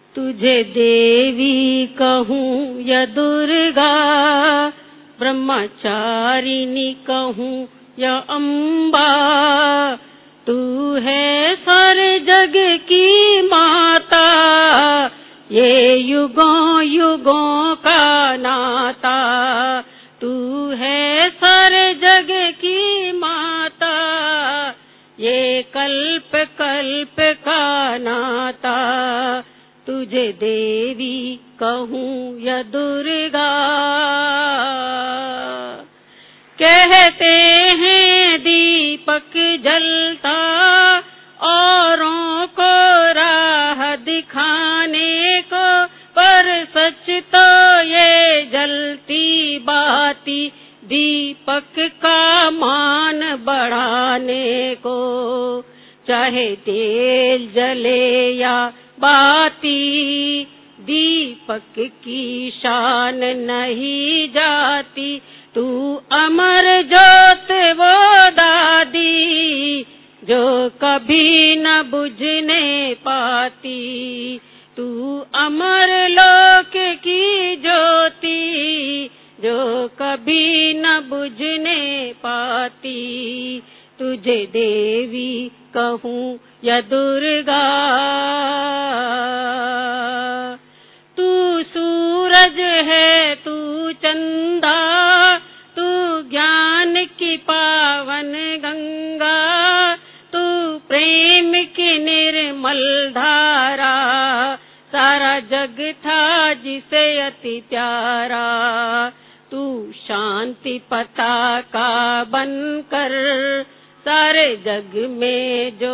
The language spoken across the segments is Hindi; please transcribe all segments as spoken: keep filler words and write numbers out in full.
तुझे देवी कहूँ या दुर्गा, ब्रह्मचारिणी कहूँ या अम्बा, तू है सारे जग की माता, ये युगों युगों का नाता। तू है सारे जग की माता, ये कल्प कल्प का नाता। तुझे देवी कहूँ या दुर्गा, कहते हैं दीपक जलता औरों को राह दिखाने को, पर सच तो ये जलती बाती दीपक का मान बढ़ाने को। चाहे तेल जले या बाती, दीपक की शान नहीं जाती। तू अमर ज्योत वो दादी, जो कभी न बुझने पाती। तू अमर लोक की ज्योति, जो कभी न बुझने पाती। तुझे देवी कहूँ या दुर्गा, तू सूरज है तू चंदा, तू ज्ञान की पावन गंगा, तू प्रेम की निर्मल धारा, सारा जग था जिसे अति प्यारा। तू शांति पताका बनकर सारे जग में जो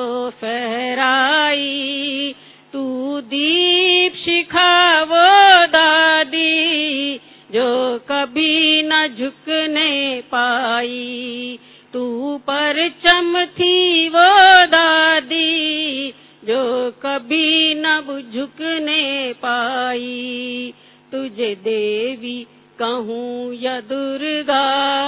फहराई। तू दीप शिखा वो दादी, जो कभी न झुकने पाई। तू परचम थी वो दादी, जो कभी न झुकने पाई। तुझे देवी कहूँ या दुर्गा,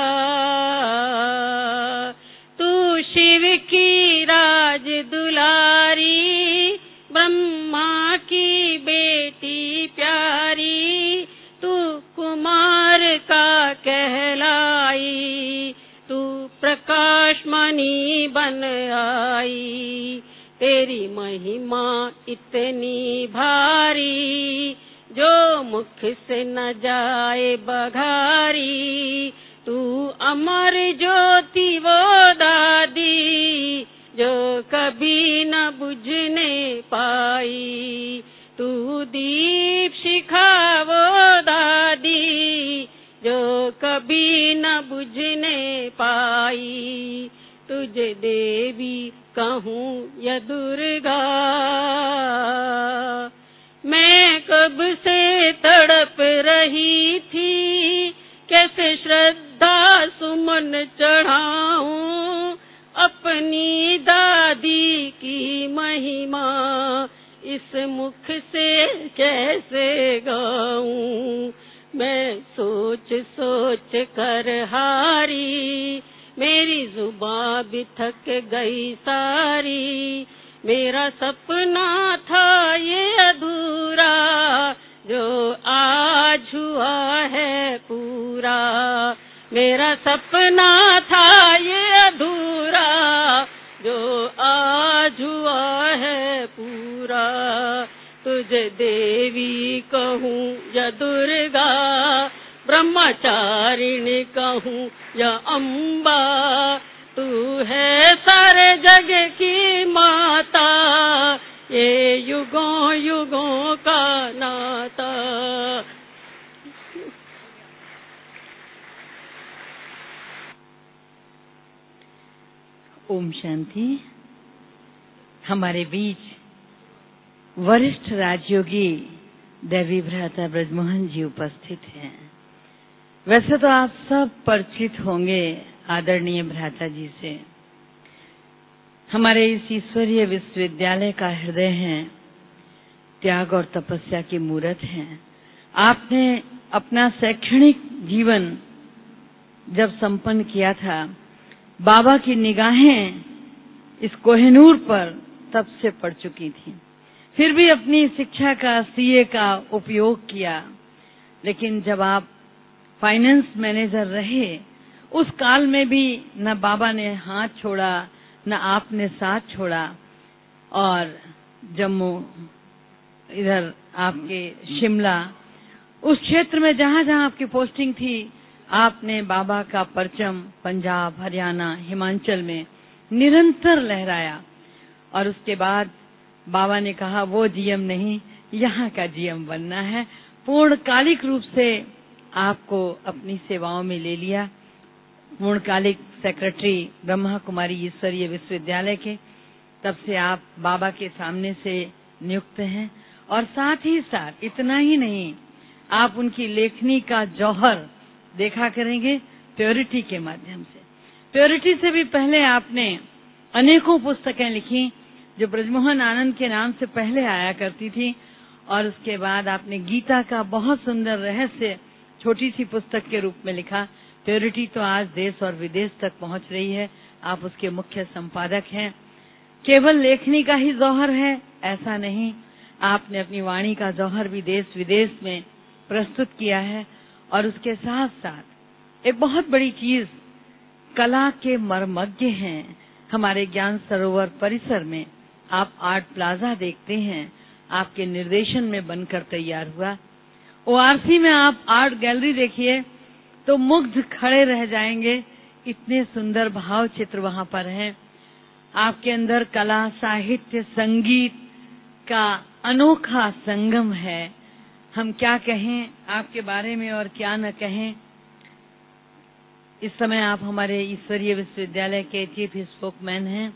तू शिव की राज दुलारी, ब्रह्मा की बेटी प्यारी। तू कुमार का कहलाई, तू प्रकाश मणि बन आई। तेरी महिमा इतनी भारी, जो मुख से न जाए बघारी। तू अमर ज्योति वो दादी, जो कभी न बुझने पाई। तू दीप शिखा वो दादी, जो कभी न बुझने पाई। तुझे देवी कहूँ या दुर्गा, मैं कब से तड़प रही थी, कैसे श्रद्धा सुमन चढ़ाऊं, अपनी दादी की महिमा इस मुख से कैसे गाऊं। मैं सोच सोच कर हारी, मेरी जुबां भी थक गई सारी। मेरा सपना था ये अधूरा, जो आज हुआ है पूरा। मेरा सपना था ये अधूरा, जो आज हुआ है पूरा। तुझे देवी कहूँ या दुर्गा, ब्रह्मचारिणी कहूँ या अम्बा, तू है सारे जग की माता, ये युगों युगों का नाता। ओम शांति। हमारे बीच वरिष्ठ राजयोगी देवी भ्राता ब्रजमोहन जी उपस्थित हैं। वैसे तो आप सब परिचित होंगे आदरणीय भ्राता जी से। हमारे इस ईश्वरीय विश्वविद्यालय का हृदय है, त्याग और तपस्या की मूर्त हैं। आपने अपना शैक्षणिक जीवन जब संपन्न किया था, बाबा की निगाहें इस कोहिनूर पर तब से पड़ चुकी थी। फिर भी अपनी शिक्षा का, सीए का उपयोग किया। लेकिन जब आप फाइनेंस मैनेजर रहे, उस काल में भी न बाबा ने हाथ छोड़ा, न आपने साथ छोड़ा। और जम्मू, इधर आपके शिमला, उस क्षेत्र में जहां जहां आपकी पोस्टिंग थी, आपने बाबा का परचम पंजाब, हरियाणा, हिमाचल में निरंतर लहराया। और उसके बाद बाबा ने कहा वो जीएम नहीं, यहाँ का जीएम बनना है। पूर्णकालिक रूप से आपको अपनी सेवाओं में ले लिया। पूर्णकालिक सेक्रेटरी ब्रह्मा कुमारी ईश्वरीय विश्वविद्यालय के, तब से आप बाबा के सामने से नियुक्त हैं। और साथ ही साथ इतना ही नहीं, आप उनकी लेखनी का जौहर देखा करेंगे प्योरिटी के माध्यम से। प्योरिटी से भी पहले आपने अनेकों पुस्तकें लिखी जो ब्रजमोहन आनंद के नाम से पहले आया करती थी। और उसके बाद आपने गीता का बहुत सुंदर रहस्य छोटी सी पुस्तक के रूप में लिखा। प्योरिटी तो आज देश और विदेश तक पहुंच रही है, आप उसके मुख्य संपादक हैं। केवल लेखनी का ही जौहर है ऐसा नहीं, आपने अपनी वाणी का जौहर भी देश विदेश में प्रस्तुत किया है। और उसके साथ साथ एक बहुत बड़ी चीज, कला के मर्मज्ञ हैं। हमारे ज्ञान सरोवर परिसर में आप आर्ट प्लाजा देखते हैं, आपके निर्देशन में बनकर तैयार हुआ। ओआरसी में आप आर्ट गैलरी देखिए तो मुग्ध खड़े रह जाएंगे, इतने सुंदर भाव चित्र वहां पर हैं। आपके अंदर कला, साहित्य, संगीत का अनोखा संगम है। हम क्या कहें आपके बारे में और क्या न कहें। इस समय आप हमारे ईश्वरीय विश्वविद्यालय के चीफ स्पोकमैन हैं।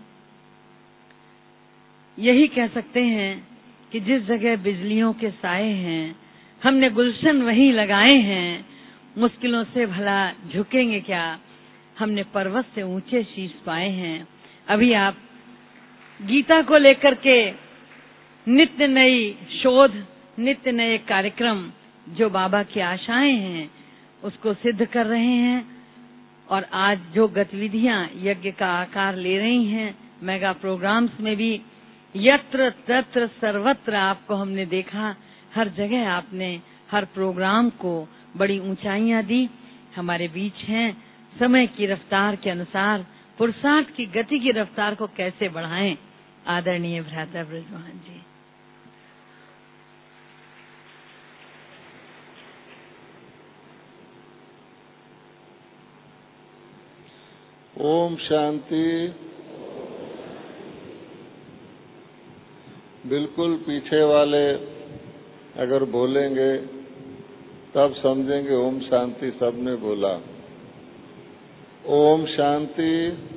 यही कह सकते हैं कि जिस जगह बिजलियों के साए हैं, हमने गुलशन वहीं लगाए हैं। मुश्किलों से भला झुकेंगे क्या, हमने पर्वत से ऊंचे शीश पाए हैं। अभी आप गीता को लेकर के नित्य नई शोध, नित्य नए कार्यक्रम, जो बाबा की आशाएं हैं उसको सिद्ध कर रहे हैं। और आज जो गतिविधियां यज्ञ का आकार ले रही हैं, मेगा प्रोग्राम्स में भी यत्र तत्र सर्वत्र आपको हमने देखा। हर जगह आपने हर प्रोग्राम को बड़ी ऊंचाइयां दी। हमारे बीच हैं, समय की रफ्तार के अनुसार पुरुषार्थ की गति की रफ्तार को कैसे बढ़ाएं। आदरणीय भ्राता ब्रजमोहन जी। ओम शांति। बिल्कुल पीछे वाले अगर बोलेंगे तब समझेंगे ओम शांति सबने बोला। ओम शांति।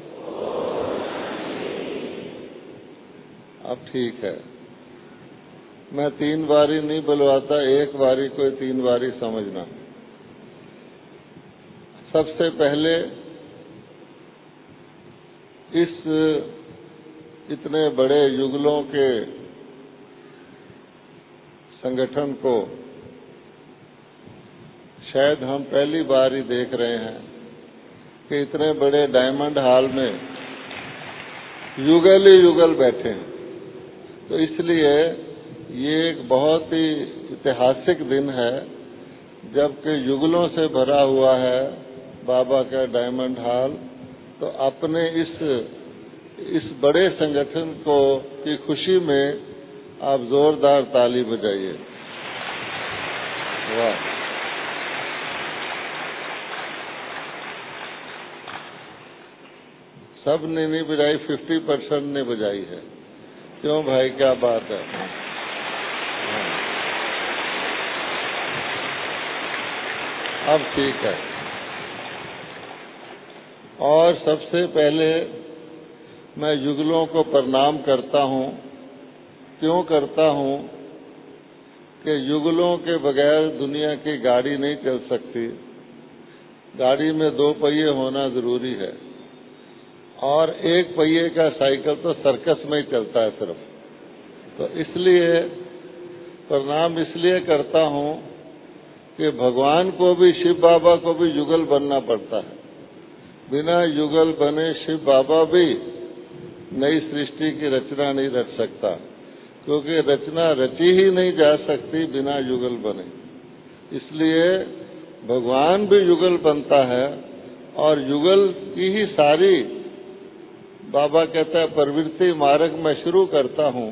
अब ठीक है, मैं तीन बारी नहीं बुलवाता, एक बारी कोई तीन बारी समझना। सबसे पहले इस इतने बड़े युगलों के संगठन को शायद हम पहली बार ही देख रहे हैं कि इतने बड़े डायमंड हॉल में युगल ही युगल बैठे हैं। तो इसलिए ये एक बहुत ही ऐतिहासिक दिन है, जबकि युगलों से भरा हुआ है बाबा का डायमंड हॉल। तो अपने इस इस बड़े संगठन को की खुशी में आप जोरदार ताली बजाइए। वाह। सब ने नहीं बजाई, फिफ्टी परसेंट ने बजाई है। क्यों भाई, क्या बात है। अब ठीक है। और सबसे पहले मैं युगलों को प्रणाम करता हूं। क्यों करता हूं कि युगलों के बगैर दुनिया की गाड़ी नहीं चल सकती। गाड़ी में दो पहिए होना जरूरी है, और एक पहिए का साइकिल तो सर्कस में ही चलता है सिर्फ। तो इसलिए प्रणाम इसलिए करता हूं कि भगवान को भी, शिव बाबा को भी युगल बनना पड़ता है। बिना युगल बने शिव बाबा भी नई सृष्टि की रचना नहीं रच सकता। क्योंकि रचना रची ही नहीं जा सकती बिना युगल बने। इसलिए भगवान भी युगल बनता है और युगल की ही सारी बाबा कहता है प्रवृत्ति मार्ग मैं शुरू करता हूँ।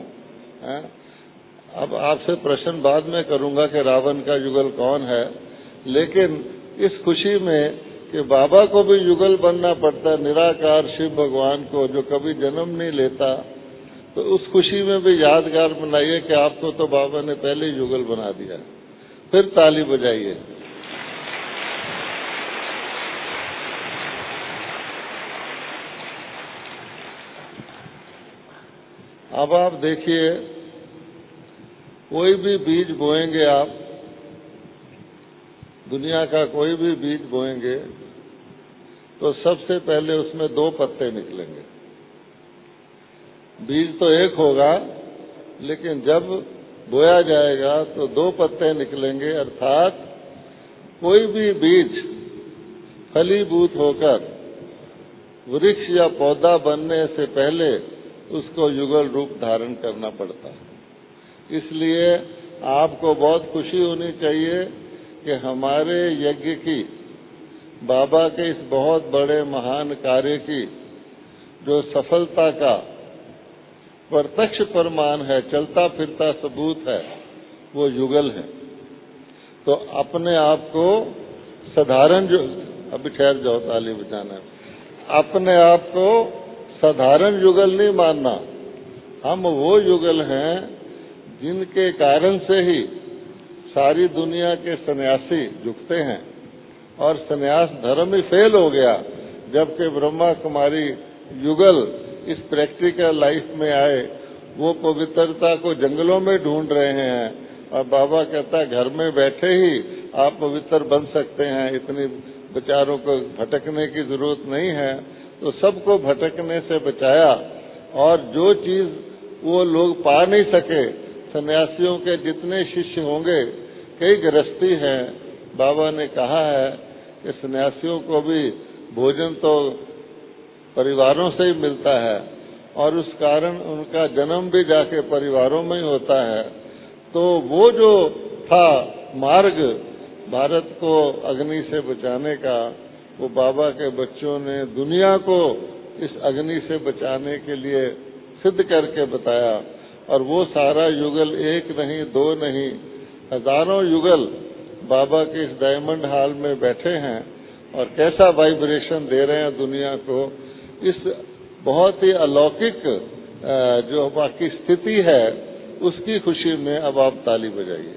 अब आपसे प्रश्न बाद में करूंगा कि रावण का युगल कौन है, लेकिन इस खुशी में कि बाबा को भी युगल बनना पड़ता, निराकार शिव भगवान को जो कभी जन्म नहीं लेता, तो उस खुशी में भी यादगार बनाइए कि आपको तो बाबा ने पहले ही युगल बना दिया। फिर ताली बजाइए। अब आप देखिए, कोई भी बीज बोएंगे आप, दुनिया का कोई भी बीज बोएंगे तो सबसे पहले उसमें दो पत्ते निकलेंगे। बीज तो एक होगा, लेकिन जब बोया जाएगा तो दो पत्ते निकलेंगे, अर्थात कोई भी बीज फलीभूत होकर वृक्ष या पौधा बनने से पहले उसको युगल रूप धारण करना पड़ता है। इसलिए आपको बहुत खुशी होनी चाहिए कि हमारे यज्ञ की, बाबा के इस बहुत बड़े महान कार्य की जो सफलता का प्रत्यक्ष प्रमाण है, चलता फिरता सबूत है, वो युगल है। तो अपने आप को साधारण, जो अभी ठहर जाओ, ताली बजाना है, अपने आप को साधारण युगल नहीं मानना। हम वो युगल हैं जिनके कारण से ही सारी दुनिया के सन्यासी झुकते हैं और सन्यास धर्म ही फेल हो गया, जबकि ब्रह्मा कुमारी युगल इस प्रैक्टिकल लाइफ में आए। वो पवित्रता को जंगलों में ढूंढ रहे हैं और बाबा कहता है घर में बैठे ही आप पवित्र बन सकते हैं, इतनी विचारों को भटकने की जरूरत नहीं है। तो सबको भटकने से बचाया, और जो चीज वो लोग पा नहीं सके, सन्यासियों के जितने शिष्य होंगे, कई गृहस्थी हैं, बाबा ने कहा है कि सन्यासियों को भी भोजन तो परिवारों से ही मिलता है और उस कारण उनका जन्म भी जाके परिवारों में ही होता है। तो वो जो था मार्ग भारत को अग्नि से बचाने का, वो बाबा के बच्चों ने दुनिया को इस अग्नि से बचाने के लिए सिद्ध करके बताया। और वो सारा युगल एक नहीं, दो नहीं, हजारों युगल बाबा के इस डायमंड हॉल में बैठे हैं और कैसा वाइब्रेशन दे रहे हैं दुनिया को। इस बहुत ही अलौकिक जो बाकी स्थिति है, उसकी खुशी में अब आप ताली बजाइए।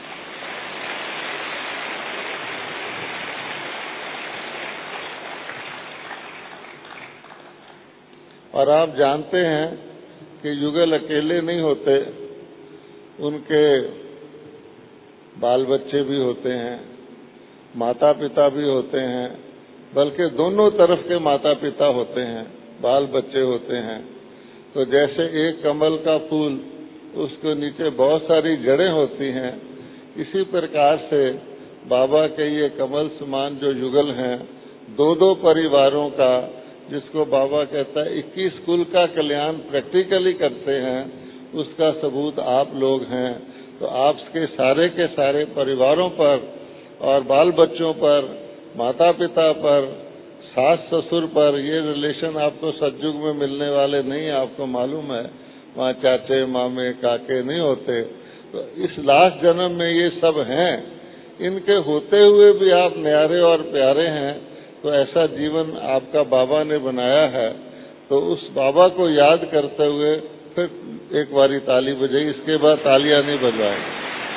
और आप जानते हैं कि युगल अकेले नहीं होते, उनके बाल बच्चे भी होते हैं, माता पिता भी होते हैं, बल्कि दोनों तरफ के माता पिता होते हैं, बाल बच्चे होते हैं। तो जैसे एक कमल का फूल, उसके नीचे बहुत सारी जड़ें होती हैं, इसी प्रकार से बाबा के ये कमल समान जो युगल हैं, दो दो परिवारों का, जिसको बाबा कहता है इक्कीस कुल का कल्याण प्रैक्टिकली करते हैं, उसका सबूत आप लोग हैं। तो आपके सारे के सारे परिवारों पर और बाल बच्चों पर, माता पिता पर, सास ससुर पर, ये रिलेशन आपको सतयुग में मिलने वाले नहीं, आपको मालूम है, वहाँ चाचे मामे काके नहीं होते। तो इस लास्ट जन्म में ये सब हैं, इनके होते हुए भी आप न्यारे और प्यारे हैं। तो ऐसा जीवन आपका बाबा ने बनाया है। तो उस बाबा को याद करते हुए फिर एक बारी ताली बजाई, इसके बाद तालियां नहीं बजवाएंगे।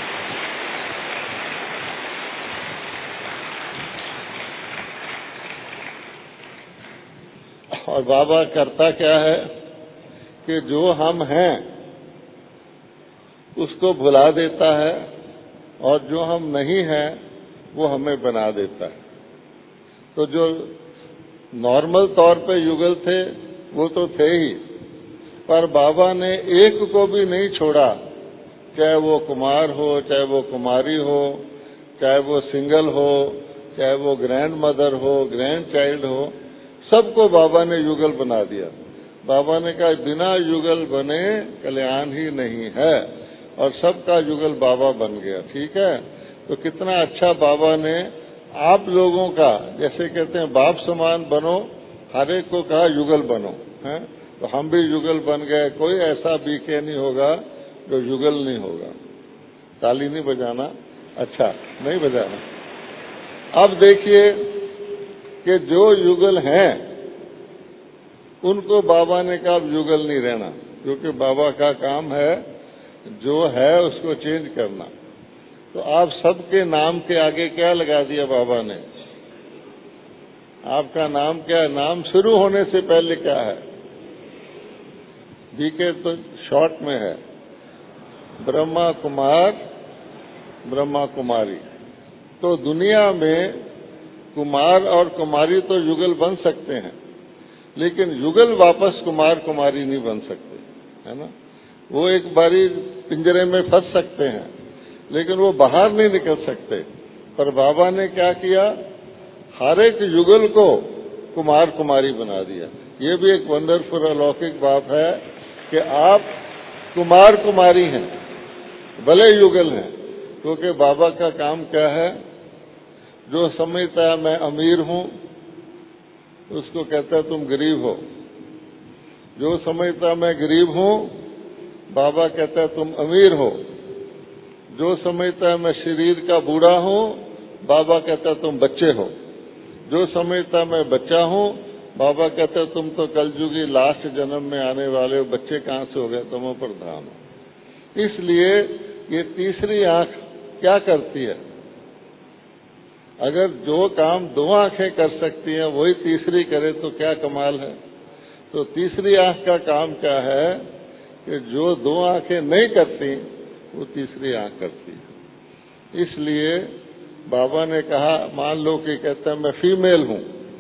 और बाबा करता क्या है कि जो हम हैं उसको भुला देता है, और जो हम नहीं हैं वो हमें बना देता है। तो जो नॉर्मल तौर पे युगल थे वो तो थे ही, पर बाबा ने एक को भी नहीं छोड़ा, चाहे वो कुमार हो, चाहे वो कुमारी हो, चाहे वो सिंगल हो, चाहे वो ग्रैंड मदर हो, ग्रैंड चाइल्ड हो, सबको बाबा ने युगल बना दिया। बाबा ने कहा बिना युगल बने कल्याण ही नहीं है, और सबका युगल बाबा बन गया। ठीक है, तो कितना अच्छा बाबा ने आप लोगों का, जैसे कहते हैं बाप समान बनो, हर एक को कहा युगल बनो, है? तो हम भी युगल बन गए। कोई ऐसा बीके नहीं होगा जो युगल नहीं होगा। ताली नहीं बजाना, अच्छा नहीं बजाना। अब देखिए कि जो युगल हैं उनको बाबा ने कहा युगल नहीं रहना, क्योंकि बाबा का काम है जो है उसको चेंज करना। तो आप सबके नाम के आगे क्या लगा दिया बाबा ने? आपका नाम क्या है? नाम शुरू होने से पहले क्या है? बीके तो शॉर्ट में है, ब्रह्मा कुमार, ब्रह्मा कुमारी। तो दुनिया में कुमार और कुमारी तो युगल बन सकते हैं, लेकिन युगल वापस कुमार कुमारी नहीं बन सकते, है ना? वो एक बारी पिंजरे में फंस सकते हैं, लेकिन वो बाहर नहीं निकल सकते। पर बाबा ने क्या किया? हर एक युगल को कुमार कुमारी बना दिया। ये भी एक वंडरफुल अलौकिक बात है कि आप कुमार कुमारी हैं, भले युगल हैं, क्योंकि बाबा का काम क्या है? जो समझता है मैं अमीर हूं उसको कहता है तुम गरीब हो। जो समझता मैं गरीब हूं, बाबा कहता है तुम अमीर हो। जो समझता है मैं शरीर का बूढ़ा हूं, बाबा कहता है तुम बच्चे हो। जो समझता मैं बच्चा हूं, बाबा कहता है तुम तो कलयुगी लास्ट जन्म में आने वाले हो, बच्चे कहां से हो गए, तुम प्रधान हो। इसलिए ये तीसरी आंख क्या करती है? अगर जो काम दो आंखें कर सकती हैं वही तीसरी करे तो क्या कमाल है। तो तीसरी आंख का काम क्या है कि जो दो आंखें नहीं करती वो तीसरी आंख करती है। इसलिए बाबा ने कहा, मान लो कि कहता है मैं फीमेल हूं,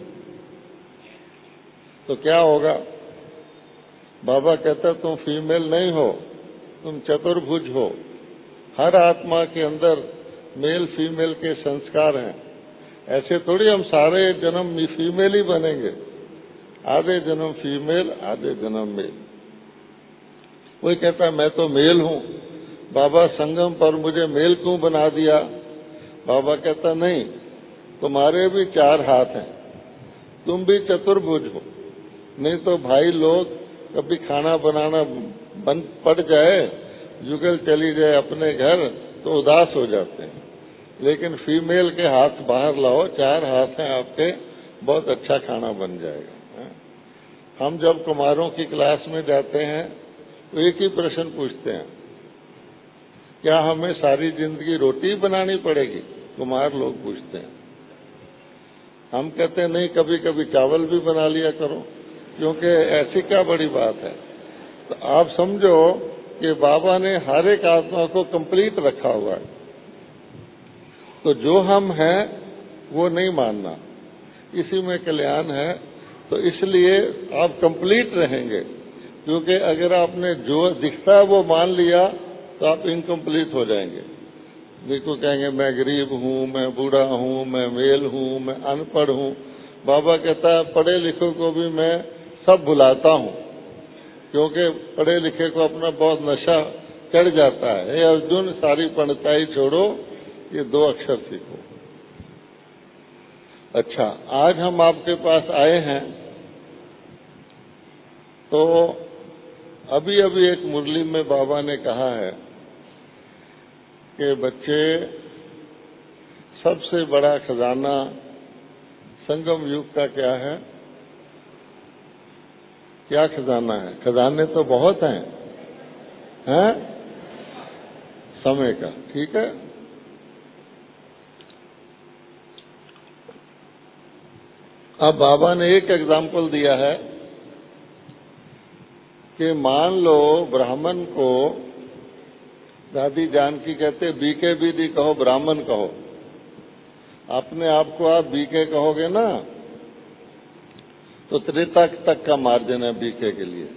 तो क्या होगा? बाबा कहता है तुम फीमेल नहीं हो, तुम चतुर्भुज हो। हर आत्मा के अंदर मेल फीमेल के संस्कार हैं। ऐसे थोड़ी हम सारे जन्म फीमेल ही बनेंगे, आधे जन्म फीमेल आधे जन्म मेल। कोई कहता है मैं तो मेल हूं, बाबा संगम पर मुझे मेल क्यों बना दिया? बाबा कहता नहीं, तुम्हारे भी चार हाथ हैं, तुम भी चतुर्भुज हो। नहीं तो भाई लोग कभी खाना बनाना बंद पड़ जाए, जुगल चली जाए अपने घर, तो उदास हो जाते हैं। लेकिन फीमेल के हाथ बाहर लाओ, चार हाथ हैं आपके, बहुत अच्छा खाना बन जाएगा। हम जब कुमारों की क्लास में जाते हैं तो एक ही प्रश्न पूछते हैं, क्या हमें सारी जिंदगी रोटी बनानी पड़ेगी? कुमार लोग पूछते हैं। हम कहते हैं नहीं, कभी कभी चावल भी बना लिया करो, क्योंकि ऐसी क्या बड़ी बात है। तो आप समझो कि बाबा ने हर एक आत्मा को कंप्लीट रखा हुआ है। तो जो हम हैं वो नहीं मानना, इसी में कल्याण है। तो इसलिए आप कंप्लीट रहेंगे, क्योंकि अगर आपने जो दिखता है वो मान लिया तो आप इनकम्प्लीट हो जाएंगे। देखो कहेंगे मैं गरीब हूं, मैं बूढ़ा हूं, मैं मेल हूं, मैं अनपढ़ हूं। बाबा कहता है पढ़े लिखे को भी मैं सब भुलाता हूं, क्योंकि पढ़े लिखे को अपना बहुत नशा चढ़ जाता है। हे अर्जुन, सारी पंडिताई छोड़ो, ये दो अक्षर सीखो। अच्छा, आज हम आपके पास आए हैं तो अभी अभी एक मुरली में बाबा ने कहा है कि बच्चे, सबसे बड़ा खजाना संगम युग का क्या है? क्या खजाना है? खजाने तो बहुत हैं, हैं? समय का। ठीक है, अब बाबा ने एक एग्जाम्पल दिया है कि मान लो ब्राह्मण को, दादी जानकी कहते बीके बीदी कहो, ब्राह्मण कहो। अपने आप को आप बीके कहोगे ना, तो त्रेता तक का मार्जिन है बीके के लिए।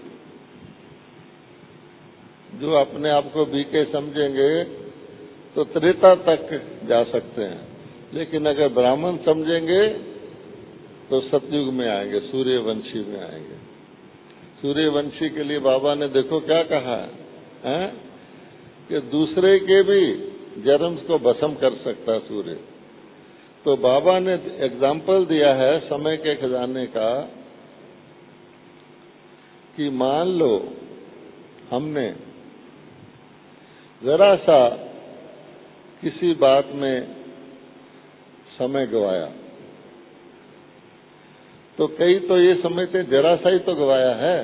जो अपने आप को बीके समझेंगे तो त्रेता तक जा सकते हैं, लेकिन अगर ब्राह्मण समझेंगे तो सतयुग में आएंगे, सूर्यवंशी में आएंगे। सूर्यवंशी के लिए बाबा ने देखो क्या कहा है कि दूसरे के भी जन्म को भस्म कर सकता है सूर्य। तो बाबा ने एग्जाम्पल दिया है समय के खजाने का कि मान लो हमने जरा सा किसी बात में समय गवाया, तो कई तो ये समझते जरा सा ही तो गवाया है,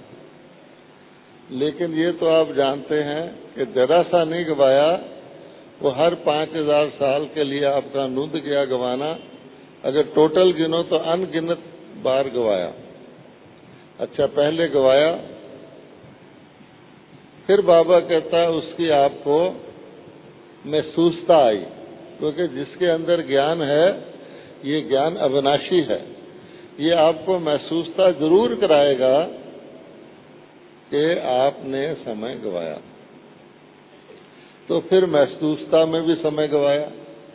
लेकिन ये तो आप जानते हैं कि जरा सा नहीं गवाया, वो हर पांच हजार साल के लिए आपका नूंद गया गवाना। अगर टोटल गिनो तो अनगिनत बार गवाया। अच्छा, पहले गवाया, फिर बाबा कहता उसकी आपको महसूसता आई, क्योंकि जिसके अंदर ज्ञान है ये ज्ञान अविनाशी है, ये आपको महसूसता जरूर कराएगा कि आपने समय गवाया। तो फिर महसूसता में भी समय गवाया।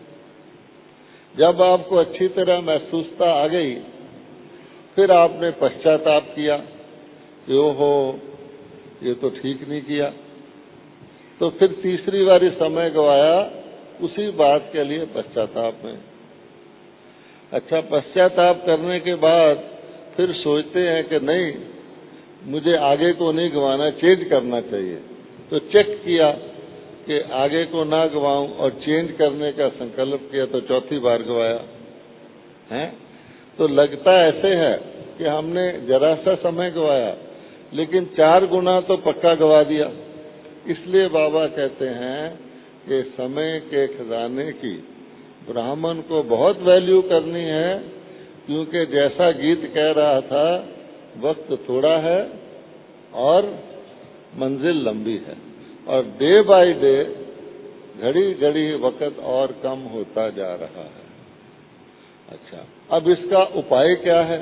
जब आपको अच्छी तरह महसूसता आ गई, फिर आपने पश्चाताप किया कि ओहो ये तो ठीक नहीं किया। तो फिर तीसरी बारी समय गवाया उसी बात के लिए पश्चाताप में। अच्छा, पश्चाताप करने के बाद फिर सोचते हैं कि नहीं, मुझे आगे को नहीं गवाना, चेंज करना चाहिए। तो चेक किया कि आगे को ना गवाऊं और चेंज करने का संकल्प किया, तो चौथी बार गवाया है। तो लगता ऐसे है कि हमने जरा सा समय गवाया, लेकिन चार गुना तो पक्का गवा दिया। इसलिए बाबा कहते हैं कि समय के खजाने की ब्राह्मण को बहुत वैल्यू करनी है, क्योंकि जैसा गीत कह रहा था, वक्त थोड़ा है और मंजिल लंबी है, और डे बाय डे घड़ी घड़ी वक्त और कम होता जा रहा है। अच्छा, अब इसका उपाय क्या है?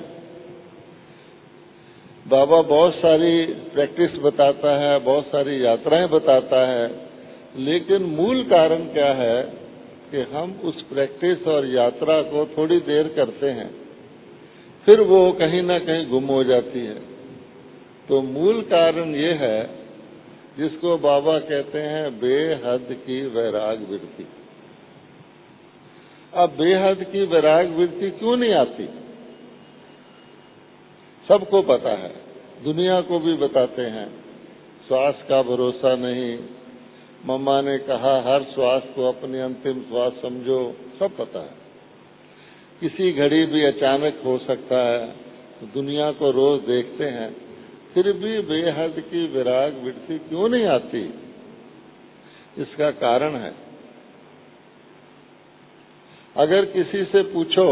बाबा बहुत सारी प्रैक्टिस बताता है, बहुत सारी यात्राएं बताता है, लेकिन मूल कारण क्या है कि हम उस प्रैक्टिस और यात्रा को थोड़ी देर करते हैं, फिर वो कहीं ना कहीं गुम हो जाती है। तो मूल कारण ये है जिसको बाबा कहते हैं बेहद की वैराग वृत्ति। अब बेहद की वैराग वृत्ति क्यों नहीं आती? सबको पता है, दुनिया को भी बताते हैं, श्वास का भरोसा नहीं, मम्मा ने कहा हर श्वास को अपनी अंतिम श्वास समझो, सब पता है। किसी घड़ी भी अचानक हो सकता है, तो दुनिया को रोज देखते हैं, फिर भी बेहद की वैराग वृत्ति क्यों नहीं आती? इसका कारण है, अगर किसी से पूछो,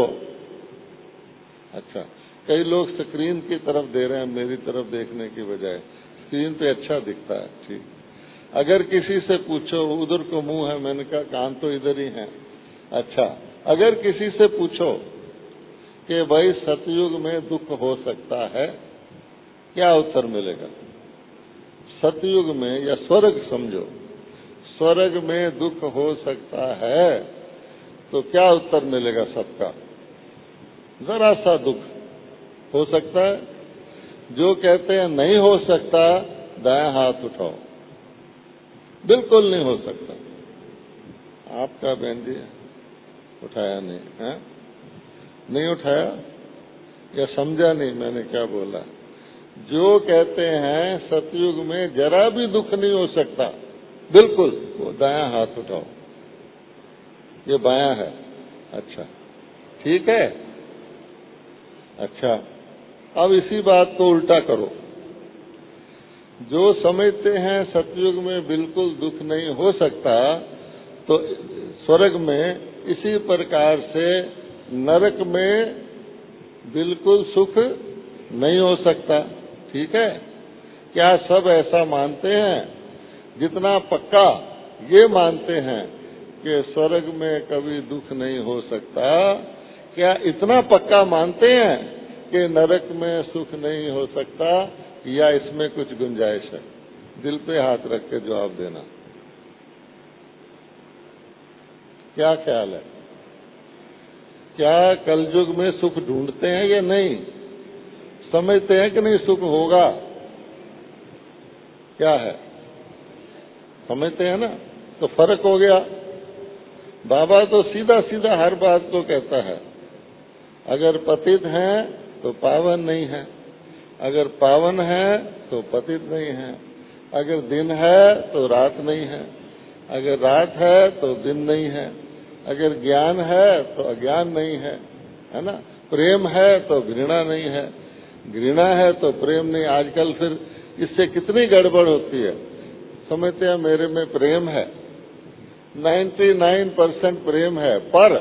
अच्छा कई लोग स्क्रीन की तरफ दे रहे हैं मेरी तरफ देखने की बजाय, स्क्रीन पे अच्छा दिखता है, ठीक। अगर किसी से पूछो, उधर को मुंह है, मैंने कहा कान तो इधर ही है। अच्छा, अगर किसी से पूछो कि भाई सतयुग में दुख हो सकता है, क्या उत्तर मिलेगा? सतयुग में या स्वर्ग समझो, स्वर्ग में दुख हो सकता है, तो क्या उत्तर मिलेगा सबका? जरा सा दुख हो सकता है। जो कहते हैं नहीं हो सकता, दायां हाथ उठाओ। बिल्कुल नहीं हो सकता। आपका बहन जी उठाया नहीं है? नहीं उठाया या समझा नहीं मैंने क्या बोला? जो कहते हैं सतयुग में जरा भी दुख नहीं हो सकता, बिल्कुल, वो दायां हाथ उठाओ। ये बायां है। अच्छा, ठीक है। अच्छा, अब इसी बात को उल्टा करो। जो समझते हैं सतयुग में बिल्कुल दुख नहीं हो सकता, तो स्वर्ग में इसी प्रकार से नरक में बिल्कुल सुख नहीं हो सकता। ठीक है? क्या सब ऐसा मानते हैं? जितना पक्का ये मानते हैं कि स्वर्ग में कभी दुख नहीं हो सकता, क्या इतना पक्का मानते हैं कि नरक में सुख नहीं हो सकता, या इसमें कुछ गुंजाइश है? दिल पे हाथ रख के जवाब देना। क्या ख्याल है? क्या कलयुग में सुख ढूंढते हैं या नहीं? समझते हैं कि नहीं सुख होगा? क्या है, समझते हैं ना? तो फर्क हो गया। बाबा तो सीधा सीधा हर बात को कहता है, अगर पतित हैं तो पावन नहीं है, अगर पावन है तो पतित नहीं है, अगर दिन है तो रात नहीं है, अगर रात है तो दिन नहीं है, अगर ज्ञान है तो अज्ञान नहीं है, है ना? प्रेम है तो घृणा नहीं है, घृणा है तो प्रेम नहीं। आजकल फिर इससे कितनी गड़बड़ होती है। समझते हैं मेरे में प्रेम है, निन्यानवे परसेंट प्रेम है, पर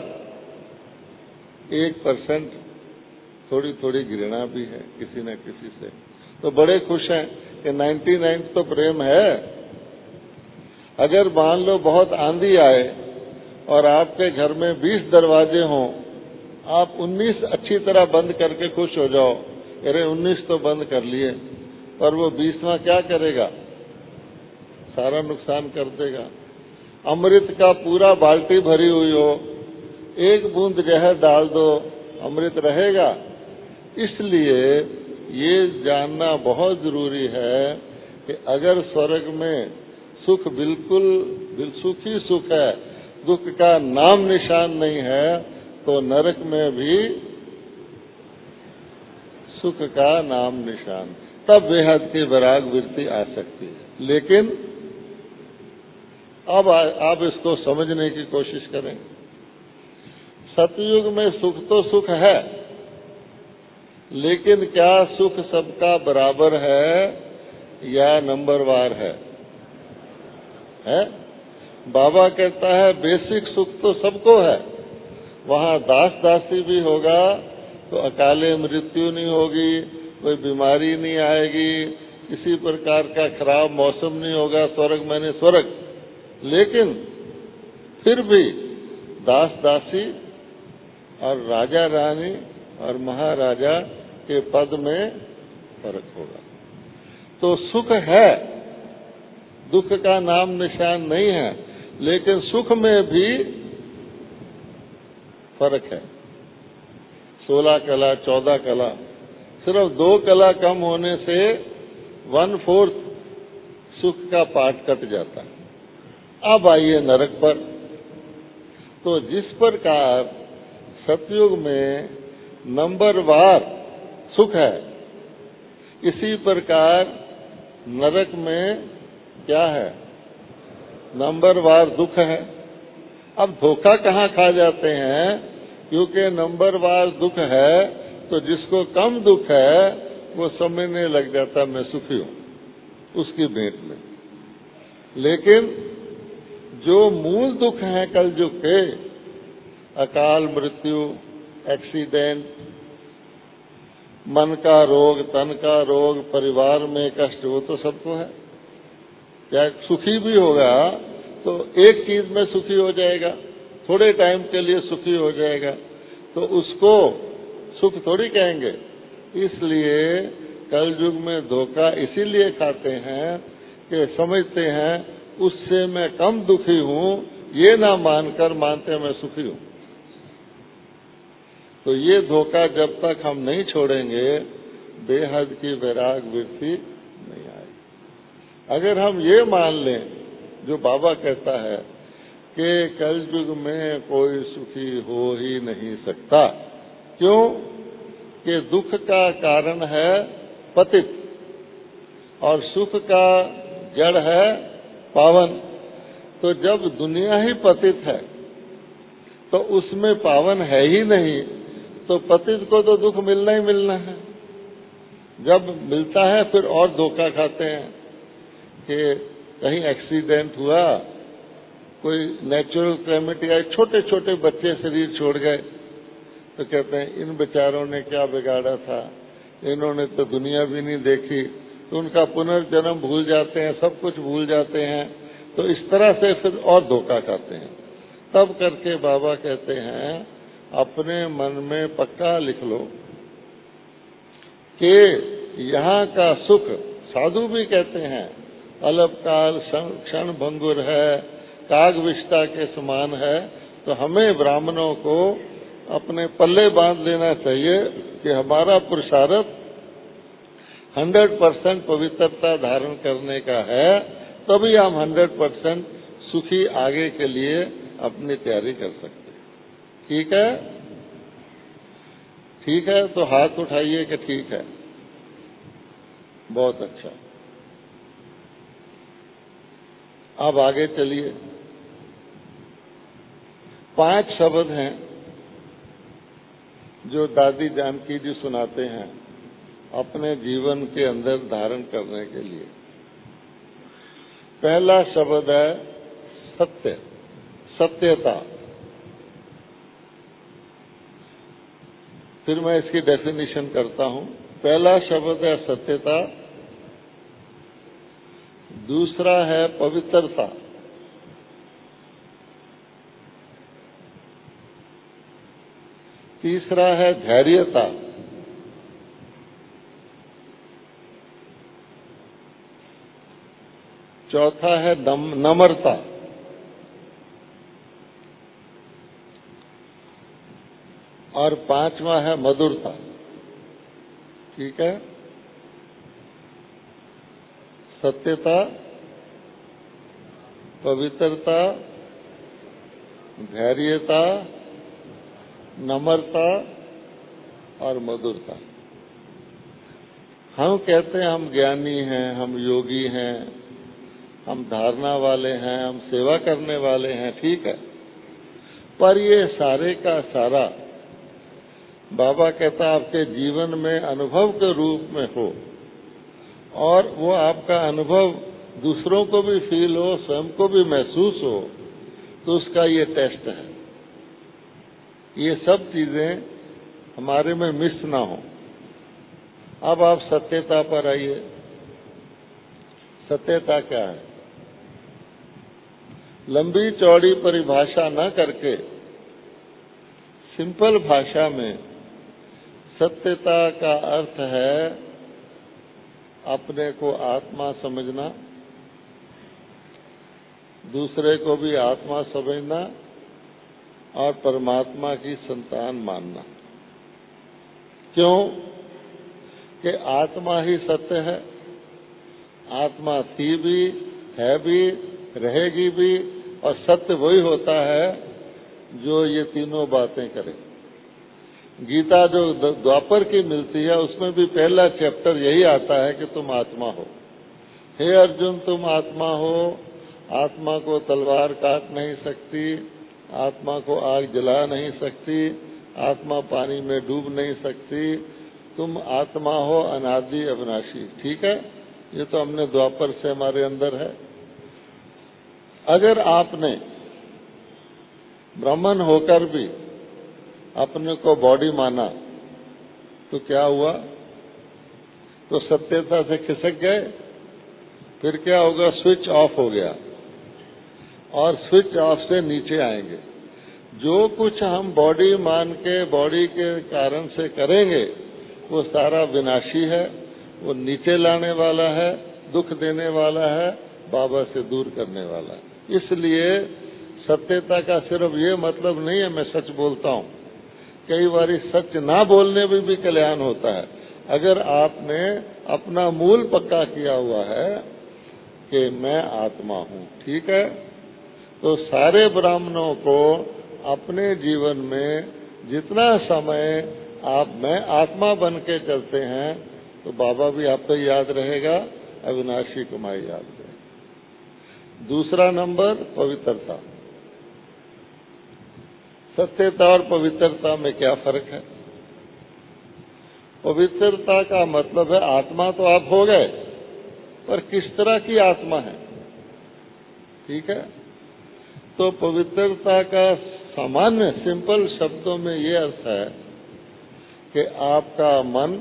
एक परसेंट थोड़ी थोड़ी घृणा भी है किसी न किसी से। तो बड़े खुश हैं कि निन्यानवे तो प्रेम है। अगर मान लो बहुत आंधी आए और आपके घर में बीस दरवाजे हों, आप उन्नीस अच्छी तरह बंद करके खुश हो जाओ, अरे उन्नीस तो बंद कर लिए, पर वो बीसवां क्या करेगा? सारा नुकसान कर देगा। अमृत का पूरा बाल्टी भरी हुई हो, एक बूंद जहर डाल दो, अमृत रहेगा? इसलिए ये जानना बहुत जरूरी है कि अगर स्वर्ग में सुख बिल्कुल सुख ही सुख है, दुख का नाम निशान नहीं है, तो नरक में भी सुख का नाम निशान, तब बेहद की वैराग वृत्ति आ सकती है। लेकिन अब आप इसको समझने की कोशिश करें। सतयुग में सुख तो सुख है, लेकिन क्या सुख सबका बराबर है या नंबरवार है? है? बाबा कहता है बेसिक सुख तो सबको है, वहां दास दासी भी होगा तो अकाले मृत्यु नहीं होगी, कोई बीमारी नहीं आएगी, किसी प्रकार का खराब मौसम नहीं होगा, स्वर्ग मैंने स्वर्ग। लेकिन फिर भी दास दासी और राजा रानी और महाराजा के पद में फर्क होगा। तो सुख है, दुख का नाम निशान नहीं है, लेकिन सुख में भी फर्क है। सोलह कला, चौदह कला, सिर्फ दो कला कम होने से वन फोर्थ सुख का पाठ कट जाता है। अब आइए नरक पर। तो जिस प्रकार सतयुग में नंबरवार सुख है, इसी प्रकार नरक में क्या है? नंबरवार दुख है। अब धोखा कहाँ खा जाते हैं? क्योंकि नंबरवार दुख है तो जिसको कम दुख है वो समझने लग जाता मैं सुखी हूं उसकी भेंट में। लेकिन जो मूल दुख है कलयुग के, अकाल मृत्यु, एक्सीडेंट, मन का रोग, तन का रोग, परिवार में कष्ट, वो तो सबको है। क्या सुखी भी होगा तो एक चीज में सुखी हो जाएगा, थोड़े टाइम के लिए सुखी हो जाएगा, तो उसको सुख थोड़ी कहेंगे। इसलिए कलयुग में धोखा इसीलिए खाते हैं कि समझते हैं उससे मैं कम दुखी हूं, ये ना मानकर मानते मैं सुखी हूं। तो ये धोखा जब तक हम नहीं छोड़ेंगे, बेहद की वैराग वृत्ति नहीं आएगी। अगर हम ये मान लें जो बाबा कहता है कि कलयुग में कोई सुखी हो ही नहीं सकता, क्यों? कि दुख का कारण है पतित और सुख का जड़ है पावन। तो जब दुनिया ही पतित है तो उसमें पावन है ही नहीं, तो पतित को तो दुख मिलना ही मिलना है। जब मिलता है फिर और धोखा खाते हैं कि कहीं एक्सीडेंट हुआ, कोई नेचुरल कैलेमिटी आई, छोटे छोटे बच्चे शरीर छोड़ गए, तो कहते हैं इन बेचारों ने क्या बिगाड़ा था, इन्होंने तो दुनिया भी नहीं देखी, तो उनका पुनर्जन्म भूल जाते हैं, सब कुछ भूल जाते हैं। तो इस तरह से फिर और धोखा खाते हैं। तब करके बाबा कहते हैं अपने मन में पक्का लिख लो कि यहाँ का सुख, साधु भी कहते हैं अल्पकाल क्षण भंगुर है, कागविष्टा के समान है। तो हमें ब्राह्मणों को अपने पल्ले बांध लेना चाहिए कि हमारा पुरुषार्थ हंड्रेड परसेंट पवित्रता धारण करने का है, तभी हम हंड्रेड परसेंट सुखी आगे के लिए अपनी तैयारी कर सकते हैं। ठीक है? ठीक है, तो हाथ उठाइए कि ठीक है। बहुत अच्छा। अब आगे चलिए। पांच शब्द हैं जो दादी जानकी जी सुनाते हैं अपने जीवन के अंदर धारण करने के लिए। पहला शब्द है सत्य, सत्यता। फिर मैं इसकी डेफिनेशन करता हूं। पहला शब्द है सत्यता, दूसरा है पवित्रता, तीसरा है धैर्यता, चौथा है नम्रता, और पांचवा है मधुरता। ठीक है? सत्यता, पवित्रता, धैर्यता, नम्रता और मधुरता। हम कहते हैं हम ज्ञानी हैं, हम योगी हैं, हम धारणा वाले हैं, हम सेवा करने वाले हैं। ठीक है, पर ये सारे का सारा बाबा कहता आपके जीवन में अनुभव के रूप में हो, और वो आपका अनुभव दूसरों को भी फील हो, स्वयं को भी महसूस हो, तो उसका ये टेस्ट है। ये सब चीजें हमारे में मिस ना हो। अब आप सत्यता पर आइए। सत्यता क्या है? लंबी चौड़ी परिभाषा न करके सिंपल भाषा में सत्यता का अर्थ है अपने को आत्मा समझना, दूसरे को भी आत्मा समझना और परमात्मा की संतान मानना। क्यों? कि आत्मा ही सत्य है। आत्मा थी भी, है भी, रहेगी भी, और सत्य वही होता है जो ये तीनों बातें करे। गीता जो द्वापर की मिलती है उसमें भी पहला चैप्टर यही आता है कि तुम आत्मा हो। हे अर्जुन, तुम आत्मा हो। आत्मा को तलवार काट नहीं सकती, आत्मा को आग जला नहीं सकती, आत्मा पानी में डूब नहीं सकती। तुम आत्मा हो, अनादि अविनाशी। ठीक है? ये तो हमने द्वापर से हमारे अंदर है। अगर आपने ब्राह्मण होकर भी अपने को बॉडी माना तो क्या हुआ? तो सत्यता से खिसक गए। फिर क्या होगा? स्विच ऑफ हो गया, और स्विच ऑफ से नीचे आएंगे। जो कुछ हम बॉडी मान के, बॉडी के कारण से करेंगे, वो सारा विनाशी है, वो नीचे लाने वाला है, दुख देने वाला है, बाबा से दूर करने वाला है। इसलिए सत्यता का सिर्फ ये मतलब नहीं है मैं सच बोलता हूं। कई बार सच ना बोलने में भी कल्याण होता है। अगर आपने अपना मूल पक्का किया हुआ है कि मैं आत्मा हूं। ठीक है? तो सारे ब्राह्मणों को अपने जीवन में जितना समय आप मैं आत्मा बन के चलते हैं, तो बाबा भी आपको याद रहेगा, अविनाशी कुमाई याद रहेगा। दूसरा नंबर पवित्रता। सत्यता और पवित्रता में क्या फर्क है? पवित्रता का मतलब है आत्मा तो आप हो गए, पर किस तरह की आत्मा है। ठीक है? तो पवित्रता का सामान्य सिंपल शब्दों में ये अर्थ है कि आपका मन,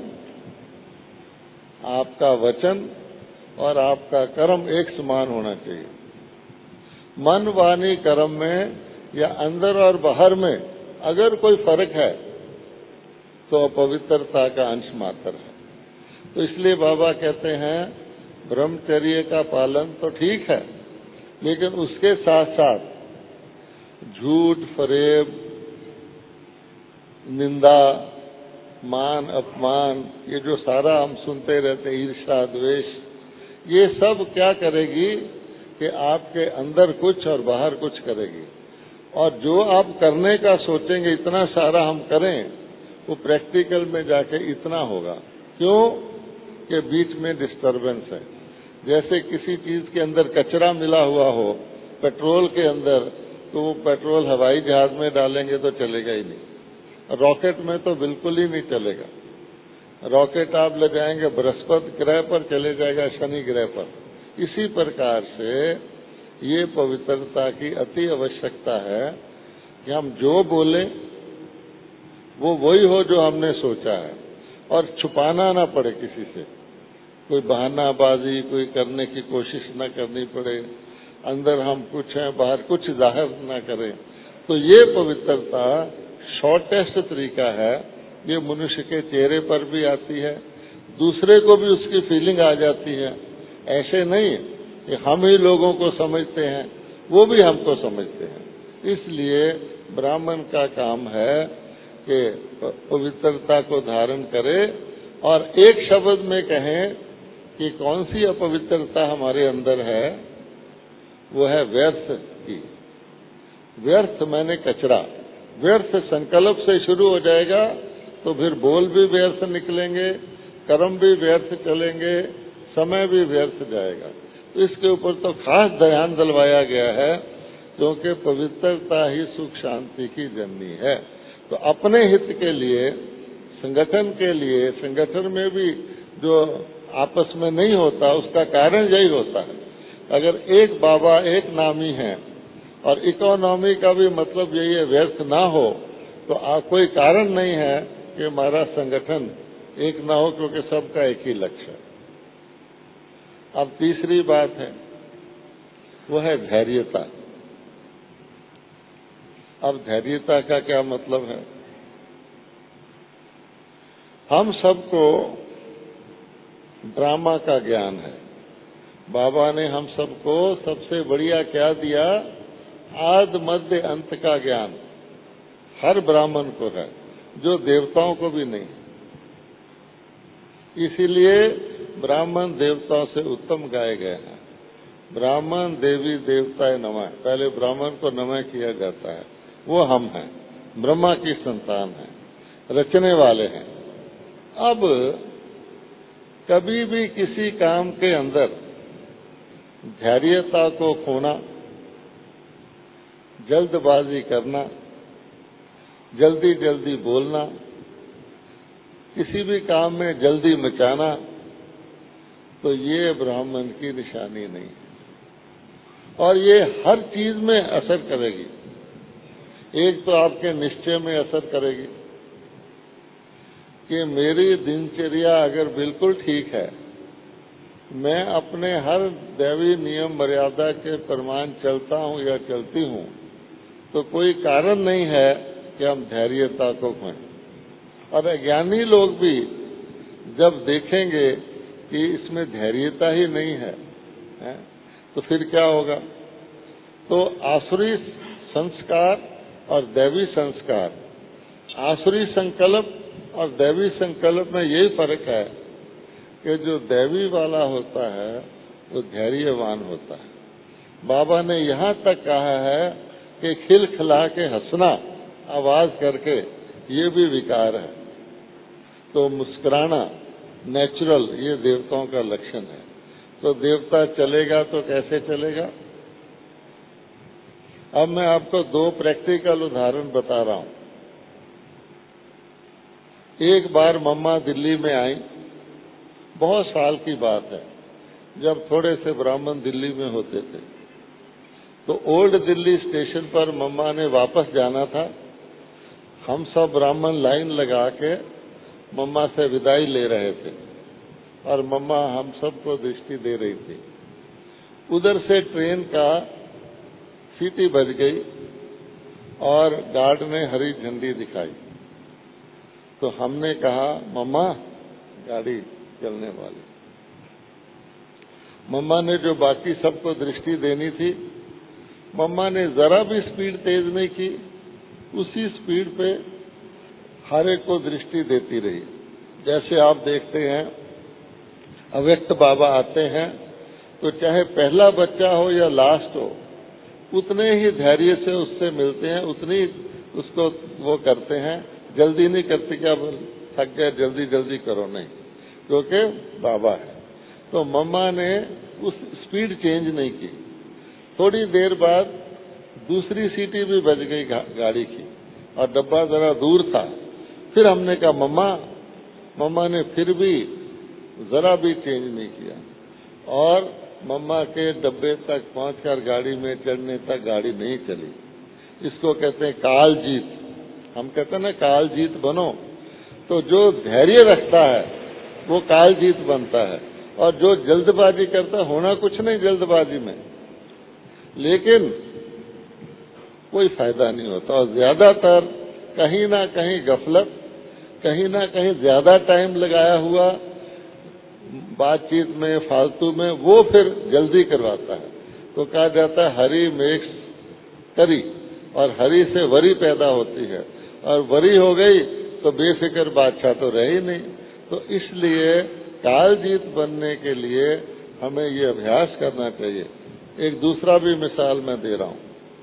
आपका वचन और आपका कर्म एक समान होना चाहिए। मन, वाणी, कर्म में या अंदर और बाहर में अगर कोई फर्क है तो पवित्रता का अंश मात्र है। तो इसलिए बाबा कहते हैं ब्रह्मचर्य का पालन तो ठीक है, लेकिन उसके साथ साथ झूठ, फरेब, निंदा, मान अपमान, ये जो सारा हम सुनते रहते, ईर्ष्या द्वेष, ये सब क्या करेगी कि आपके अंदर कुछ और बाहर कुछ करेगी। और जो आप करने का सोचेंगे इतना सारा हम करें, वो प्रैक्टिकल में जाके इतना होगा। क्यों कि बीच में डिस्टरबेंस है। जैसे किसी चीज के अंदर कचरा मिला हुआ हो, पेट्रोल के अंदर, तो वो पेट्रोल हवाई जहाज में डालेंगे तो चलेगा ही नहीं, रॉकेट में तो बिल्कुल ही नहीं चलेगा। रॉकेट आप ले जाएंगे बृहस्पति ग्रह पर, चले जाएगा शनि ग्रह पर। इसी प्रकार से ये पवित्रता की अति आवश्यकता है कि हम जो बोले वो वही हो जो हमने सोचा है, और छुपाना ना पड़े किसी से, कोई बहानाबाजी कोई करने की कोशिश न करनी पड़े, अंदर हम कुछ हैं बाहर कुछ जाहिर न करें। तो ये पवित्रता शॉर्टेस्ट तरीका है। ये मनुष्य के चेहरे पर भी आती है, दूसरे को भी उसकी फीलिंग आ जाती है। ऐसे नहीं कि हम ही लोगों को समझते हैं, वो भी हमको समझते हैं। इसलिए ब्राह्मण का काम है कि पवित्रता को धारण करे और एक शब्द में कहें कि कौन सी अपवित्रता हमारे अंदर है, वो है व्यर्थ की। व्यर्थ मैंने कचरा। व्यर्थ संकल्प से शुरू हो जाएगा तो फिर बोल भी व्यर्थ निकलेंगे, कर्म भी व्यर्थ चलेंगे, समय भी व्यर्थ जाएगा। तो इसके ऊपर तो खास ध्यान दिलवाया गया है, क्योंकि पवित्रता ही सुख शांति की जननी है। तो अपने हित के लिए, संगठन के लिए, संगठन में भी जो आपस में नहीं होता उसका कारण यही होता है। अगर एक बाबा एक नामी है और इकोनॉमी का भी मतलब यही है व्यर्थ ना हो, तो आ, कोई कारण नहीं है कि हमारा संगठन एक ना हो, क्योंकि सबका एक ही लक्ष्य है। अब तीसरी बात है वो है धैर्यता। अब धैर्यता का क्या मतलब है? हम सबको ड्रामा का ज्ञान है। बाबा ने हम सबको सबसे बढ़िया क्या दिया? आद मध्य अंत का ज्ञान हर ब्राह्मण को है, जो देवताओं को भी नहीं। इसीलिए ब्राह्मण देवताओं से उत्तम गाए गए हैं। ब्राह्मण देवी देवताए नमः, पहले ब्राह्मण को नमः किया जाता है। वो हम हैं, ब्रह्मा की संतान हैं, रचने वाले हैं। अब कभी भी किसी काम के अंदर धैर्यता को खोना, जल्दबाजी करना, जल्दी जल्दी बोलना, किसी भी काम में जल्दी मचाना, तो ये ब्राह्मण की निशानी नहीं है। और ये हर चीज में असर करेगी। एक तो आपके निश्चय में असर करेगी कि मेरी दिनचर्या अगर बिल्कुल ठीक है, मैं अपने हर दैवी नियम मर्यादा के प्रमाण चलता हूं या चलती हूं, तो कोई कारण नहीं है कि हम धैर्यता को खोएं। और अज्ञानी लोग भी जब देखेंगे कि इसमें धैर्यता ही नहीं है, है तो फिर क्या होगा? तो आसुरी संस्कार और दैवी संस्कार, आसुरी संकल्प और दैवी संकल्प में यही फर्क है कि जो दैवी वाला होता है वो धैर्यवान होता है। बाबा ने यहाँ तक कहा है कि खिलखिला के हंसना, आवाज करके, ये भी विकार है। तो मुस्कुराना नेचुरल, ये देवताओं का लक्षण है। तो देवता चलेगा तो कैसे चलेगा? अब मैं आपको दो प्रैक्टिकल उदाहरण बता रहा हूं। एक बार मम्मा दिल्ली में आई, बहुत साल की बात है, जब थोड़े से ब्राह्मण दिल्ली में होते थे। तो ओल्ड दिल्ली स्टेशन पर मम्मा ने वापस जाना था। हम सब ब्राह्मण लाइन लगा के मम्मा से विदाई ले रहे थे और मम्मा हम सबको दृष्टि दे रही थी। उधर से ट्रेन का सीटी बज गई और गार्ड ने हरी झंडी दिखाई। तो हमने कहा, मम्मा गाड़ी चलने वाली। मम्मा ने जो बाकी सबको दृष्टि देनी थी, मम्मा ने जरा भी स्पीड तेज नहीं की। उसी स्पीड पे हर एक को दृष्टि देती रही। जैसे आप देखते हैं अव्यक्त बाबा आते हैं तो चाहे पहला बच्चा हो या लास्ट हो, उतने ही धैर्य से उससे मिलते हैं, उतनी उसको वो करते हैं। जल्दी नहीं करते क्या थक गए जल्दी जल्दी करो, नहीं, क्योंकि बाबा है। तो मम्मा ने उस स्पीड चेंज नहीं की। थोड़ी देर बाद दूसरी सीटी भी बज गई गा, गाड़ी की, और डब्बा जरा दूर था। फिर हमने कहा मम्मा, मम्मा ने फिर भी जरा भी चेंज नहीं किया, और मम्मा के डब्बे तक पहुंचकर गाड़ी में चढ़ने तक गाड़ी नहीं चली। इसको कहते हैं काल जीत। हम कहते हैं ना काल जीत बनो। तो जो धैर्य रखता है वो काल जीत बनता है, और जो जल्दबाजी करता है, होना कुछ नहीं जल्दबाजी में, लेकिन कोई फायदा नहीं होता। और ज्यादातर कहीं ना कहीं गफलत, कहीं ना कहीं ज्यादा टाइम लगाया हुआ बातचीत में, फालतू में, वो फिर जल्दी करवाता है। तो कहा जाता है हरी मेक्स करी, और हरी से वरी पैदा होती है, और वरी हो गई तो बेफिक्र बादशाह तो रह ही नहीं। तो इसलिए काल जीत बनने के लिए हमें ये अभ्यास करना चाहिए। एक दूसरा भी मिसाल मैं दे रहा हूं।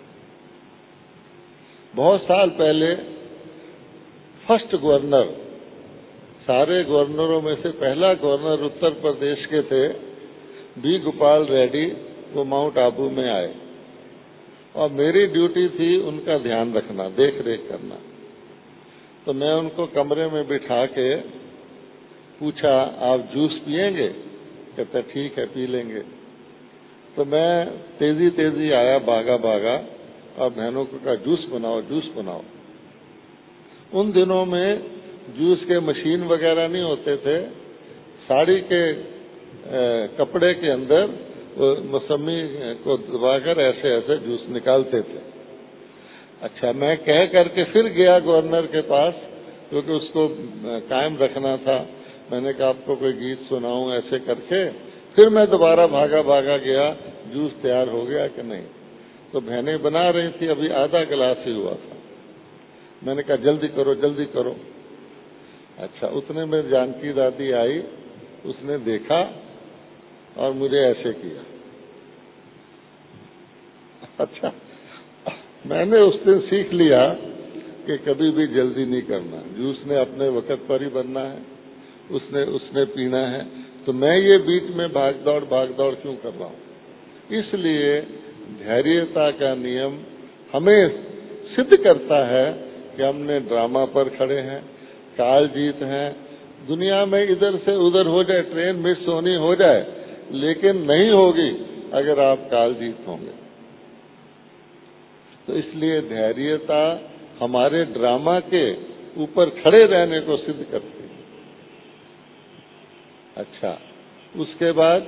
बहुत साल पहले फर्स्ट गवर्नर, सारे गवर्नरों में से पहला गवर्नर उत्तर प्रदेश के थे, बी गोपाल रेड्डी। वो माउंट आबू में आए, और मेरी ड्यूटी थी उनका ध्यान रखना, देख रेख करना। तो मैं उनको कमरे में बिठा के पूछा, आप जूस पिएंगे? कहते ठीक है, पी लेंगे। तो मैं तेजी तेजी आया, भागा भागा, और बहनों को कहा जूस बनाओ, जूस बनाओ। उन दिनों में जूस के मशीन वगैरह नहीं होते थे। साड़ी के ए, कपड़े के अंदर मौसमी को दबाकर ऐसे ऐसे जूस निकालते थे। अच्छा, मैं कह करके फिर गया गवर्नर के पास, क्योंकि उसको कायम रखना था। मैंने कहा आपको कोई गीत सुनाऊं, ऐसे करके फिर मैं दोबारा भागा भागा गया, जूस तैयार हो गया कि नहीं। तो बहनें बना रही थी, अभी आधा गिलास ही हुआ था। मैंने कहा जल्दी करो, जल्दी करो। अच्छा, उतने में जानकी दादी आई, उसने देखा और मुझे ऐसे किया। अच्छा, मैंने उस दिन सीख लिया कि कभी भी जल्दी नहीं करना। जूस ने अपने वक्त पर ही बनना है, उसने उसने पीना है। तो मैं ये बीच में भाग दौड़ भाग दौड़ क्यों कर रहा हूं? इसलिए धैर्यता का नियम हमें सिद्ध करता है कि हमने ड्रामा पर खड़े हैं, काल जीत हैं। दुनिया में इधर से उधर हो जाए, ट्रेन मिस होनी हो जाए, लेकिन नहीं होगी अगर आप काल जीत होंगे। तो इसलिए धैर्यता हमारे ड्रामा के ऊपर खड़े रहने को सिद्ध करती है। अच्छा, उसके बाद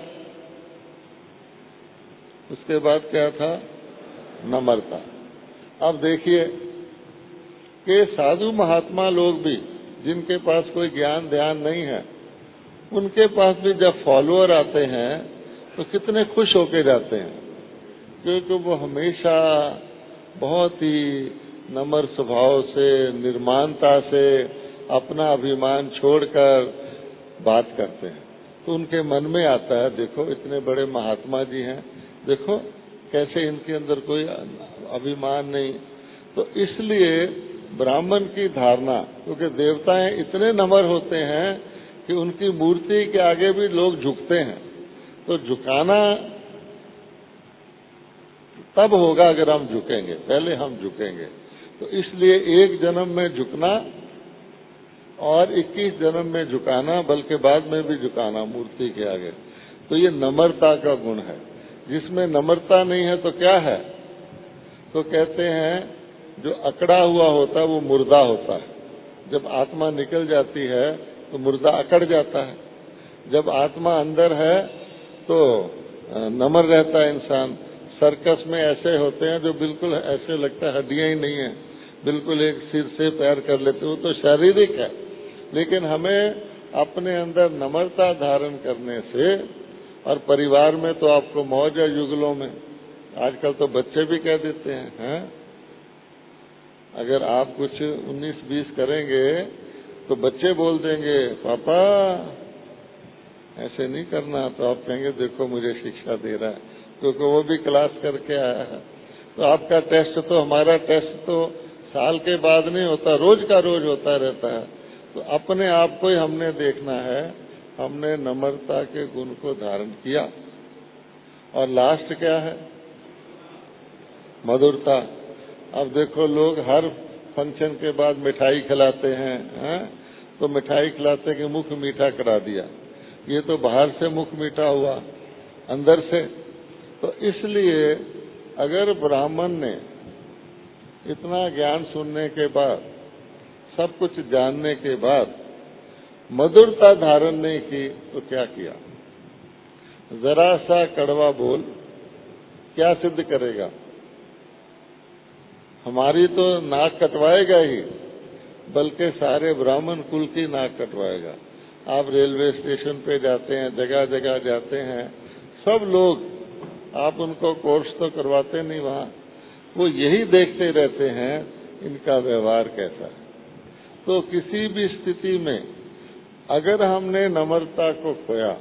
उसके बाद क्या था? नम्रता। अब देखिए कि साधु महात्मा लोग भी, जिनके पास कोई ज्ञान ध्यान नहीं है, उनके पास भी जब फॉलोअर आते हैं तो कितने खुश होके जाते हैं, क्योंकि वो हमेशा बहुत ही नम्र स्वभाव से, निर्माणता से अपना अभिमान छोड़कर बात करते हैं। तो उनके मन में आता है, देखो इतने बड़े महात्मा जी हैं, देखो कैसे इनके अंदर कोई अभिमान नहीं। तो इसलिए ब्राह्मण की धारणा, क्योंकि देवताएं इतने नम्र होते हैं कि उनकी मूर्ति के आगे भी लोग झुकते हैं। तो झुकाना तब होगा अगर हम झुकेंगे, पहले हम झुकेंगे। तो इसलिए एक जन्म में झुकना और इक्कीस जन्म में झुकाना, बल्कि बाद में भी झुकाना मूर्ति के आगे। तो ये नम्रता का गुण है। जिसमें नम्रता नहीं है तो क्या है? तो कहते हैं जो अकड़ा हुआ होता है वो मुर्दा होता है। जब आत्मा निकल जाती है तो मुर्दा अकड़ जाता है। जब आत्मा अंदर है तो नम्र रहता है इंसान। सर्कस में ऐसे होते हैं जो बिल्कुल ऐसे लगता है हड्डियां ही नहीं है, बिल्कुल एक सिर से पैर कर लेते, वो तो शारीरिक है। लेकिन हमें अपने अंदर नम्रता धारण करने से, और परिवार में तो आपको मौज है युगलों में, आजकल तो बच्चे भी कह देते हैं, हैं? अगर आप कुछ उन्नीस बीस करेंगे तो बच्चे बोल देंगे पापा ऐसे नहीं करना, तो आप कहेंगे देखो मुझे शिक्षा दे रहा है, क्योंकि वो भी क्लास करके आया है। तो आपका टेस्ट तो, हमारा टेस्ट तो साल के बाद नहीं होता, रोज का रोज होता रहता है। तो अपने आप को ही हमने देखना है, हमने नम्रता के गुण को धारण किया। और लास्ट क्या है? मधुरता। अब देखो लोग हर फंक्शन के बाद मिठाई खिलाते हैं, हैं? तो मिठाई खिलाते कि मुख मीठा करा दिया। ये तो बाहर से मुख मीठा हुआ, अंदर से। तो इसलिए अगर ब्राह्मण ने इतना ज्ञान सुनने के बाद, सब कुछ जानने के बाद मधुरता धारण नहीं की तो क्या किया? जरा सा कड़वा बोल क्या सिद्ध करेगा? हमारी तो नाक कटवाएगा ही, बल्कि सारे ब्राह्मण कुल की नाक कटवाएगा। आप रेलवे स्टेशन पे जाते हैं, जगह जगह जाते हैं, सब लोग, आप उनको कोर्स तो करवाते नहीं वहां, वो यही देखते रहते हैं इनका व्यवहार कैसा है। तो किसी भी स्थिति में अगर हमने नम्रता को खोया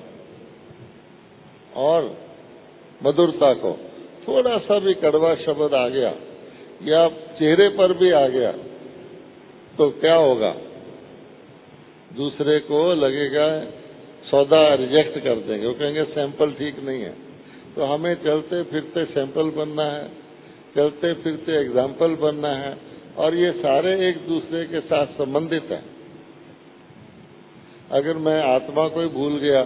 और मधुरता को, थोड़ा सा भी कड़वा शब्द आ गया या चेहरे पर भी आ गया तो क्या होगा? दूसरे को लगेगा सौदा रिजेक्ट कर देंगे, वो कहेंगे सैंपल ठीक नहीं है। तो हमें चलते फिरते सैंपल बनना है, चलते फिरते एग्जाम्पल बनना है, और ये सारे एक दूसरे के साथ संबंधित हैं। अगर मैं आत्मा को ही भूल गया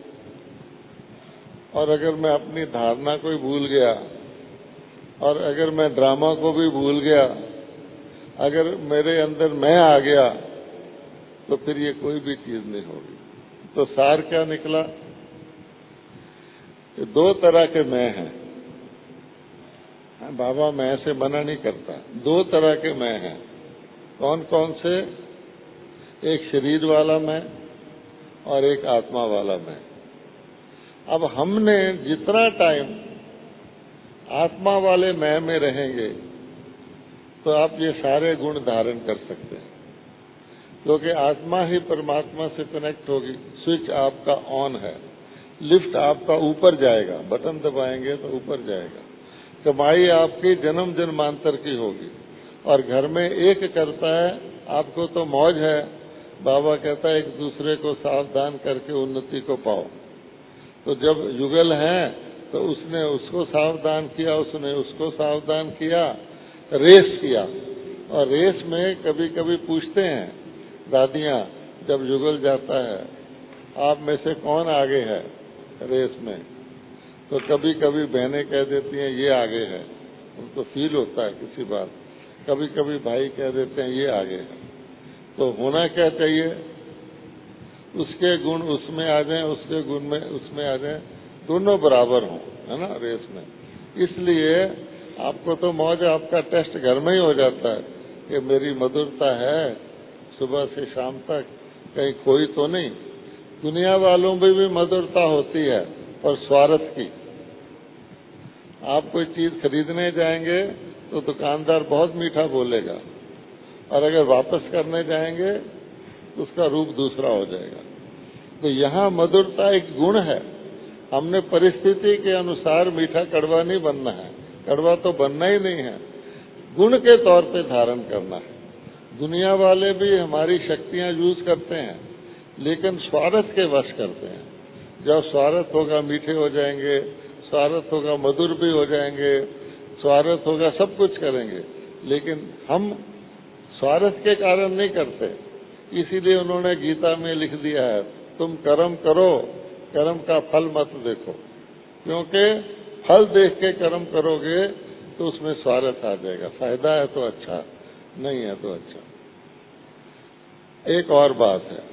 और अगर मैं अपनी धारणा को ही भूल गया और अगर मैं ड्रामा को भी भूल गया, अगर मेरे अंदर मैं आ गया, तो फिर ये कोई भी चीज नहीं होगी। तो सार क्या निकला? दो तरह के मैं हैं। बाबा मैं से मना नहीं करता, दो तरह के मैं हैं। कौन कौन से? एक शरीर वाला मैं और एक आत्मा वाला मैं। अब हमने जितना टाइम आत्मा वाले मैं में रहेंगे तो आप ये सारे गुण धारण कर सकते हैं, क्योंकि आत्मा ही परमात्मा से कनेक्ट होगी। स्विच आपका ऑन है, लिफ्ट आपका ऊपर जाएगा, बटन दबाएंगे तो ऊपर जाएगा। कमाई आपकी जन्म जन्मांतर की होगी और घर में एक करता है, आपको तो मौज है। बाबा कहता है एक दूसरे को सावधान करके उन्नति को पाओ। तो जब युगल है तो उसने उसको सावधान किया, उसने उसको सावधान किया, रेस किया। और रेस में कभी कभी पूछते हैं दादियां, जब युगल जाता है आप में से कौन आगे है रेस में, तो कभी कभी बहनें कह देती हैं ये आगे है, उनको फील होता है किसी बात। कभी कभी भाई कह देते हैं ये आगे है। तो होना क्या चाहिए? उसके गुण उसमें आ जाएं, उसके गुण में उसमें आ जाएं, दोनों बराबर हों, है ना, रेस में। इसलिए आपको तो मौज, आपका टेस्ट घर में ही हो जाता है कि मेरी मधुरता है सुबह से शाम तक, कहीं कोई तो नहीं। दुनिया वालों में भी मधुरता होती है और स्वार्थ की। आप कोई चीज खरीदने जाएंगे तो दुकानदार बहुत मीठा बोलेगा, और अगर वापस करने जाएंगे तो उसका रूप दूसरा हो जाएगा। तो यहाँ मधुरता एक गुण है। हमने परिस्थिति के अनुसार मीठा कड़वा नहीं बनना है, कड़वा तो बनना ही नहीं है, गुण के तौर पे धारण करना है। दुनिया वाले भी हमारी शक्तियां यूज करते हैं, लेकिन स्वार्थ के वश करते हैं। जब स्वार्थ होगा मीठे हो जाएंगे, स्वार्थ होगा मधुर भी हो जाएंगे, स्वार्थ होगा सब कुछ करेंगे, लेकिन हम स्वार्थ के कारण नहीं करते। इसीलिए उन्होंने गीता में लिख दिया है तुम कर्म करो, कर्म का फल मत देखो, क्योंकि फल देख के कर्म करोगे तो उसमें स्वार्थ आ जाएगा। फायदा है तो अच्छा, नहीं है तो अच्छा। एक और बात है,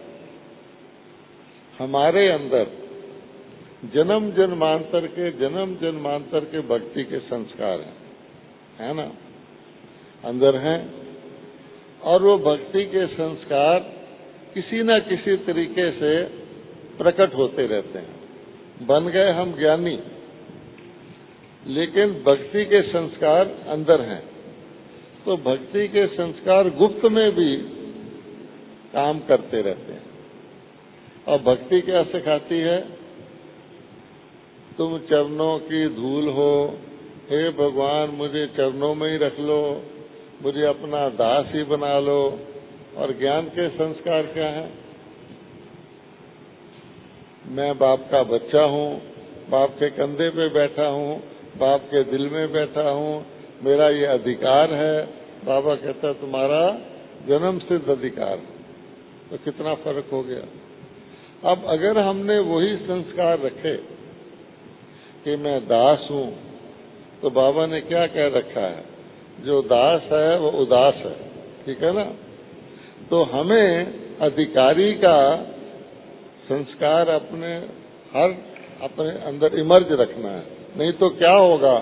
हमारे अंदर जन्म जन्मांतर के जन्म जन्मांतर के भक्ति के संस्कार हैं, है ना, अंदर हैं। और वो भक्ति के संस्कार किसी न किसी तरीके से प्रकट होते रहते हैं। बन गए हम ज्ञानी, लेकिन भक्ति के संस्कार अंदर हैं। तो भक्ति के संस्कार गुप्त में भी काम करते रहते हैं। और भक्ति क्या सिखाती है? तुम चरणों की धूल हो, हे भगवान मुझे चरणों में ही रख लो, मुझे अपना दास ही बना लो। और ज्ञान के संस्कार क्या है? मैं बाप का बच्चा हूँ, बाप के कंधे पे बैठा हूँ, बाप के दिल में बैठा हूँ, मेरा ये अधिकार है। बाबा कहता है तुम्हारा जन्म सिद्ध अधिकार। तो कितना फर्क हो गया। अब अगर हमने वही संस्कार रखे कि मैं दास हूँ, तो बाबा ने क्या कह रखा है? जो दास है वो उदास है, ठीक है ना? तो हमें अधिकारी का संस्कार अपने हर अपने अंदर इमर्ज रखना है। नहीं तो क्या होगा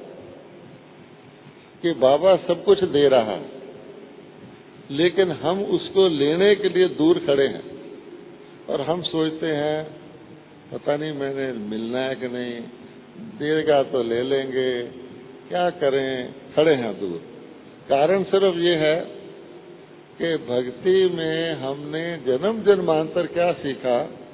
कि बाबा सब कुछ दे रहा है, लेकिन हम उसको लेने के लिए दूर खड़े हैं और हम सोचते हैं पता नहीं मैंने मिलना है कि नहीं, देगा तो ले लेंगे, क्या करें, खड़े हैं दूर। कारण सिर्फ ये है कि भक्ति में हमने जन्म जन्मांतर क्या सीखा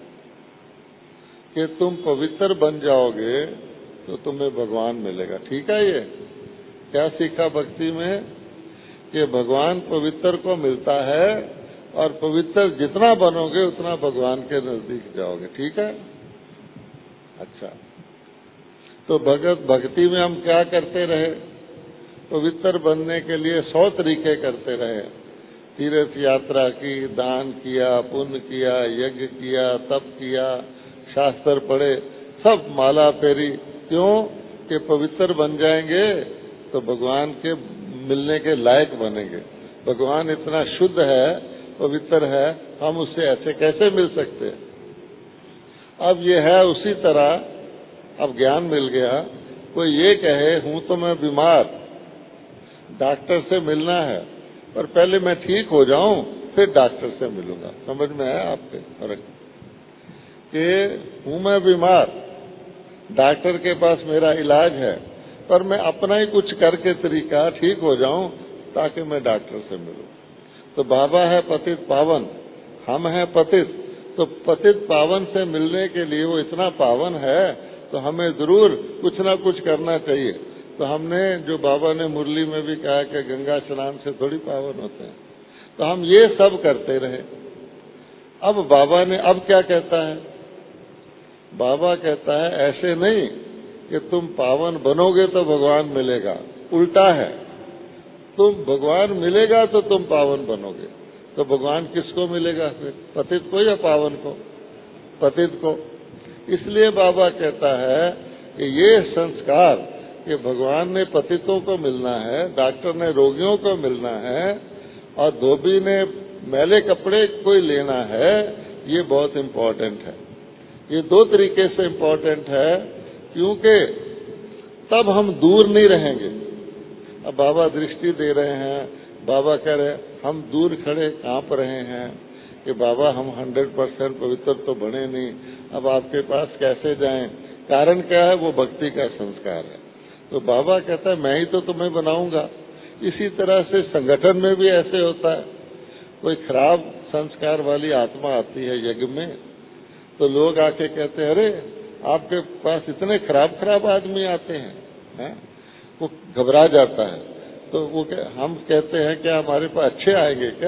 कि तुम पवित्र बन जाओगे तो तुम्हें भगवान मिलेगा। ठीक है, ये क्या सीखा भक्ति में कि भगवान पवित्र को मिलता है और पवित्र जितना बनोगे उतना भगवान के नजदीक जाओगे। ठीक है, अच्छा। तो भगत भक्ति में हम क्या करते रहे? पवित्र बनने के लिए सौ तरीके करते रहे। तीर्थ यात्रा की, दान किया, पुण्य किया, यज्ञ किया, तप किया, शास्त्र पढ़े, सब माला फेरी। क्यों? कि पवित्र बन जाएंगे तो भगवान के मिलने के लायक बनेंगे। भगवान इतना शुद्ध है, पवित्र है, हम उससे ऐसे कैसे मिल सकते हैं? अब ये है उसी तरह, अब ज्ञान मिल गया। कोई ये कहे हूं तो मैं बीमार, डॉक्टर से मिलना है, पर पहले मैं ठीक हो जाऊं फिर डॉक्टर से मिलूंगा। समझ में आया आपके फर्क? कि हूं मैं बीमार, डॉक्टर के पास मेरा इलाज है, पर मैं अपना ही कुछ करके तरीका ठीक हो जाऊं ताकि मैं डॉक्टर से मिलूं। तो बाबा है पतित पावन, हम हैं पतित। तो पतित पावन से मिलने के लिए वो इतना पावन है तो हमें जरूर कुछ ना कुछ करना चाहिए। तो हमने जो बाबा ने मुरली में भी कहा कि गंगा स्नान से थोड़ी पावन होते हैं, तो हम ये सब करते रहे। अब बाबा ने अब क्या कहता है? बाबा कहता है ऐसे नहीं कि तुम पावन बनोगे तो भगवान मिलेगा, उल्टा है। तुम भगवान मिलेगा तो तुम पावन बनोगे। तो भगवान किसको मिलेगा फिर? पतित को या पावन को? पतित को। इसलिए बाबा कहता है कि ये संस्कार कि भगवान ने पतितों को मिलना है, डॉक्टर ने रोगियों को मिलना है और धोबी ने मैले कपड़े कोई लेना है, ये बहुत इम्पोर्टेंट है। ये दो तरीके से इम्पोर्टेंट है, क्योंकि तब हम दूर नहीं रहेंगे। अब बाबा दृष्टि दे रहे हैं, बाबा कह रहे हम दूर खड़े कांप रहे हैं कि बाबा हम हंड्रेड परसेंट पवित्र तो बने नहीं, अब आपके पास कैसे जाएं? कारण क्या है? वो भक्ति का संस्कार है। तो बाबा कहता है मैं ही तो तुम्हें बनाऊंगा। इसी तरह से संगठन में भी ऐसे होता है। कोई खराब संस्कार वाली आत्मा आती है यज्ञ में, तो लोग आके कहते हैं अरे आपके पास इतने खराब खराब आदमी आते हैं, है? वो घबरा जाता है। तो वो कह, हम कहते हैं क्या हमारे पास अच्छे आएंगे क्या?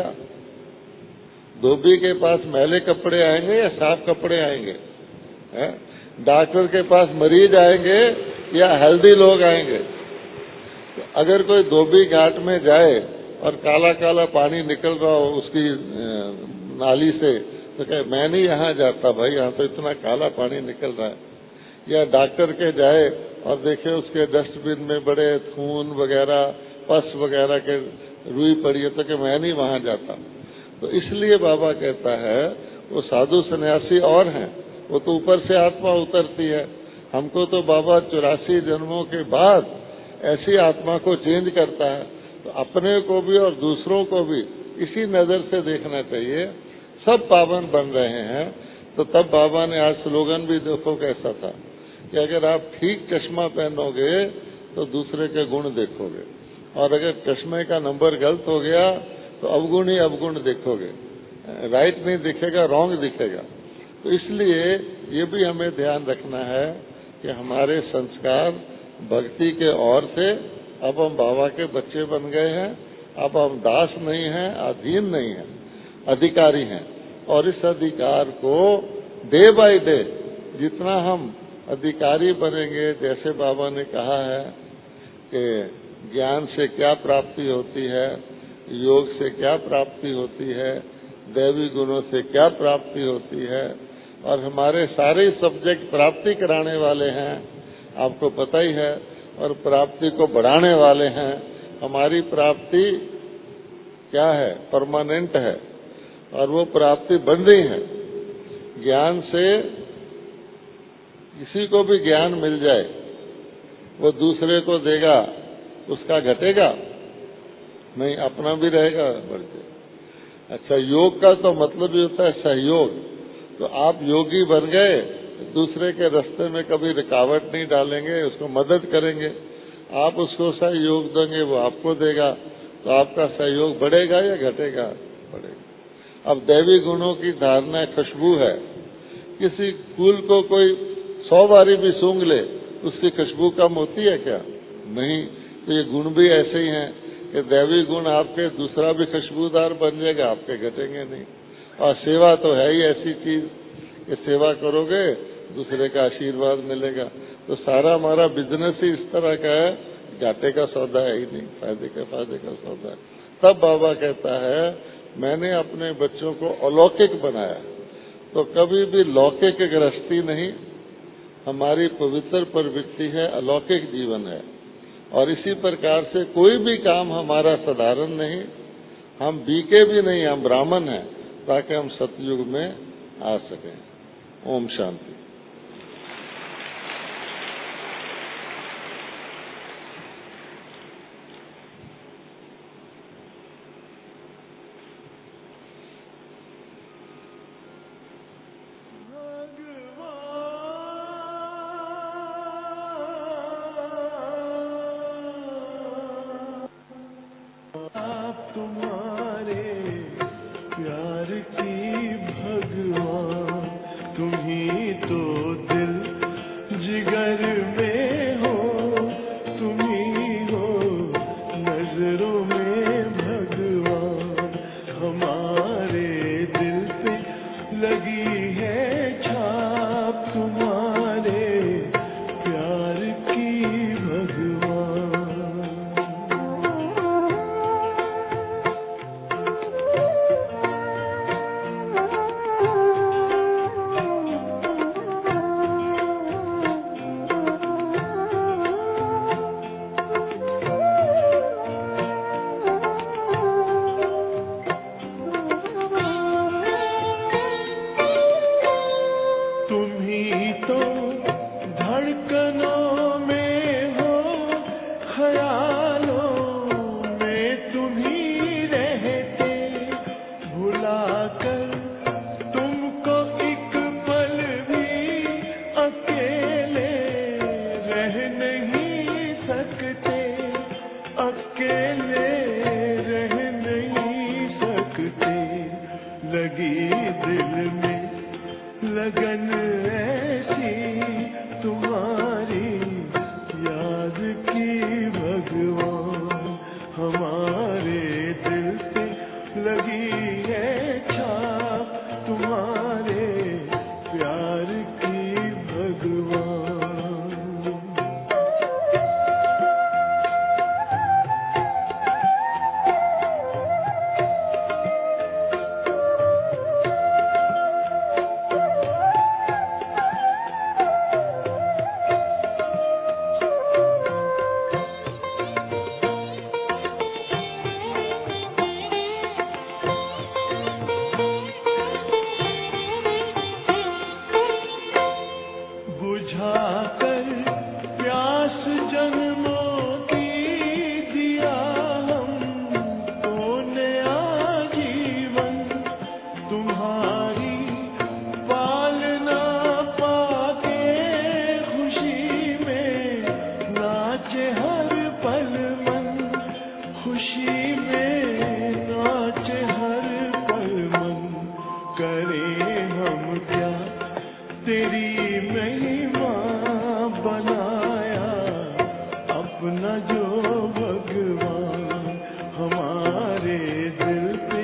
धोबी के पास मैले कपड़े आएंगे या साफ कपड़े आएंगे? है? डॉक्टर के पास मरीज आएंगे या हेल्दी लोग आएंगे? तो अगर कोई धोबी घाट में जाए और काला काला पानी निकल रहा हो उसकी नाली से, तो कहे मैं नहीं यहाँ जाता भाई, यहाँ तो इतना काला पानी निकल रहा है। या डॉक्टर के जाए और देखे उसके डस्टबिन में बड़े खून वगैरह, पस वगैरह के रुई पड़ी है, तो कि मैं नहीं वहां जाता। तो इसलिए बाबा कहता है वो साधु सन्यासी और हैं, वो तो ऊपर से आत्मा उतरती है। हमको तो बाबा चौरासी जन्मों के बाद ऐसी आत्मा को चेंज करता है। तो अपने को भी और दूसरों को भी इसी नजर से देखना चाहिए। सब पावन बन रहे हैं। तो तब बाबा ने आज स्लोगन भी देखो कैसा था कि अगर आप ठीक चश्मा पहनोगे तो दूसरे के गुण देखोगे, और अगर चश्मे का नंबर गलत हो गया तो अवगुण ही अवगुण देखोगे, राइट नहीं दिखेगा, रॉन्ग दिखेगा। तो इसलिए ये भी हमें ध्यान रखना है कि हमारे संस्कार भक्ति के और थे। अब हम बाबा के बच्चे बन गए हैं, अब हम दास नहीं हैं, अधीन नहीं हैं, अधिकारी हैं। और इस अधिकार को डे बाय डे जितना हम अधिकारी बनेंगे, जैसे बाबा ने कहा है कि ज्ञान से क्या प्राप्ति होती है, योग से क्या प्राप्ति होती है, दैवी गुणों से क्या प्राप्ति होती है, और हमारे सारे सब्जेक्ट प्राप्ति कराने वाले हैं, आपको पता ही है, और प्राप्ति को बढ़ाने वाले हैं। हमारी प्राप्ति क्या है? परमानेंट है, और वो प्राप्ति बढ़ रही है। ज्ञान से किसी को भी ज्ञान मिल जाए, वो दूसरे को देगा, उसका घटेगा नहीं, अपना भी रहेगा, बढ़ जाए। अच्छा, योग का तो मतलब ही होता है सहयोग। तो आप योगी बन गए, दूसरे के रास्ते में कभी रुकावट नहीं डालेंगे, उसको मदद करेंगे। आप उसको सहयोग देंगे, वो आपको देगा, तो आपका सहयोग बढ़ेगा या घटेगा? बढ़ेगा। अब दैवी गुणों की धारणा खुशबू है। किसी फूल को कोई सौ बारी भी सूंघ ले, उसकी खुशबू कम होती है क्या? नहीं। तो ये गुण भी ऐसे ही हैं कि दैवी गुण आपके दूसरा भी खुशबूदार बन जाएगा, आपके घटेंगे नहीं। और सेवा तो है ही ऐसी चीज कि सेवा करोगे दूसरे का आशीर्वाद मिलेगा। तो सारा हमारा बिजनेस ही इस तरह का है, घाटे का सौदा है ही नहीं, फायदे का फायदे का सौदा है। तब बाबा कहता है मैंने अपने बच्चों को अलौकिक बनाया। तो कभी भी लौकिक गृहस्थी नहीं, हमारी पवित्र प्रवृत्ति है, अलौकिक जीवन है। और इसी प्रकार से कोई भी काम हमारा साधारण नहीं, हम बीके भी नहीं, हम ब्राह्मण हैं, ताकि हम सतयुग में आ सकें। ओम शांति। मेरे दिल पे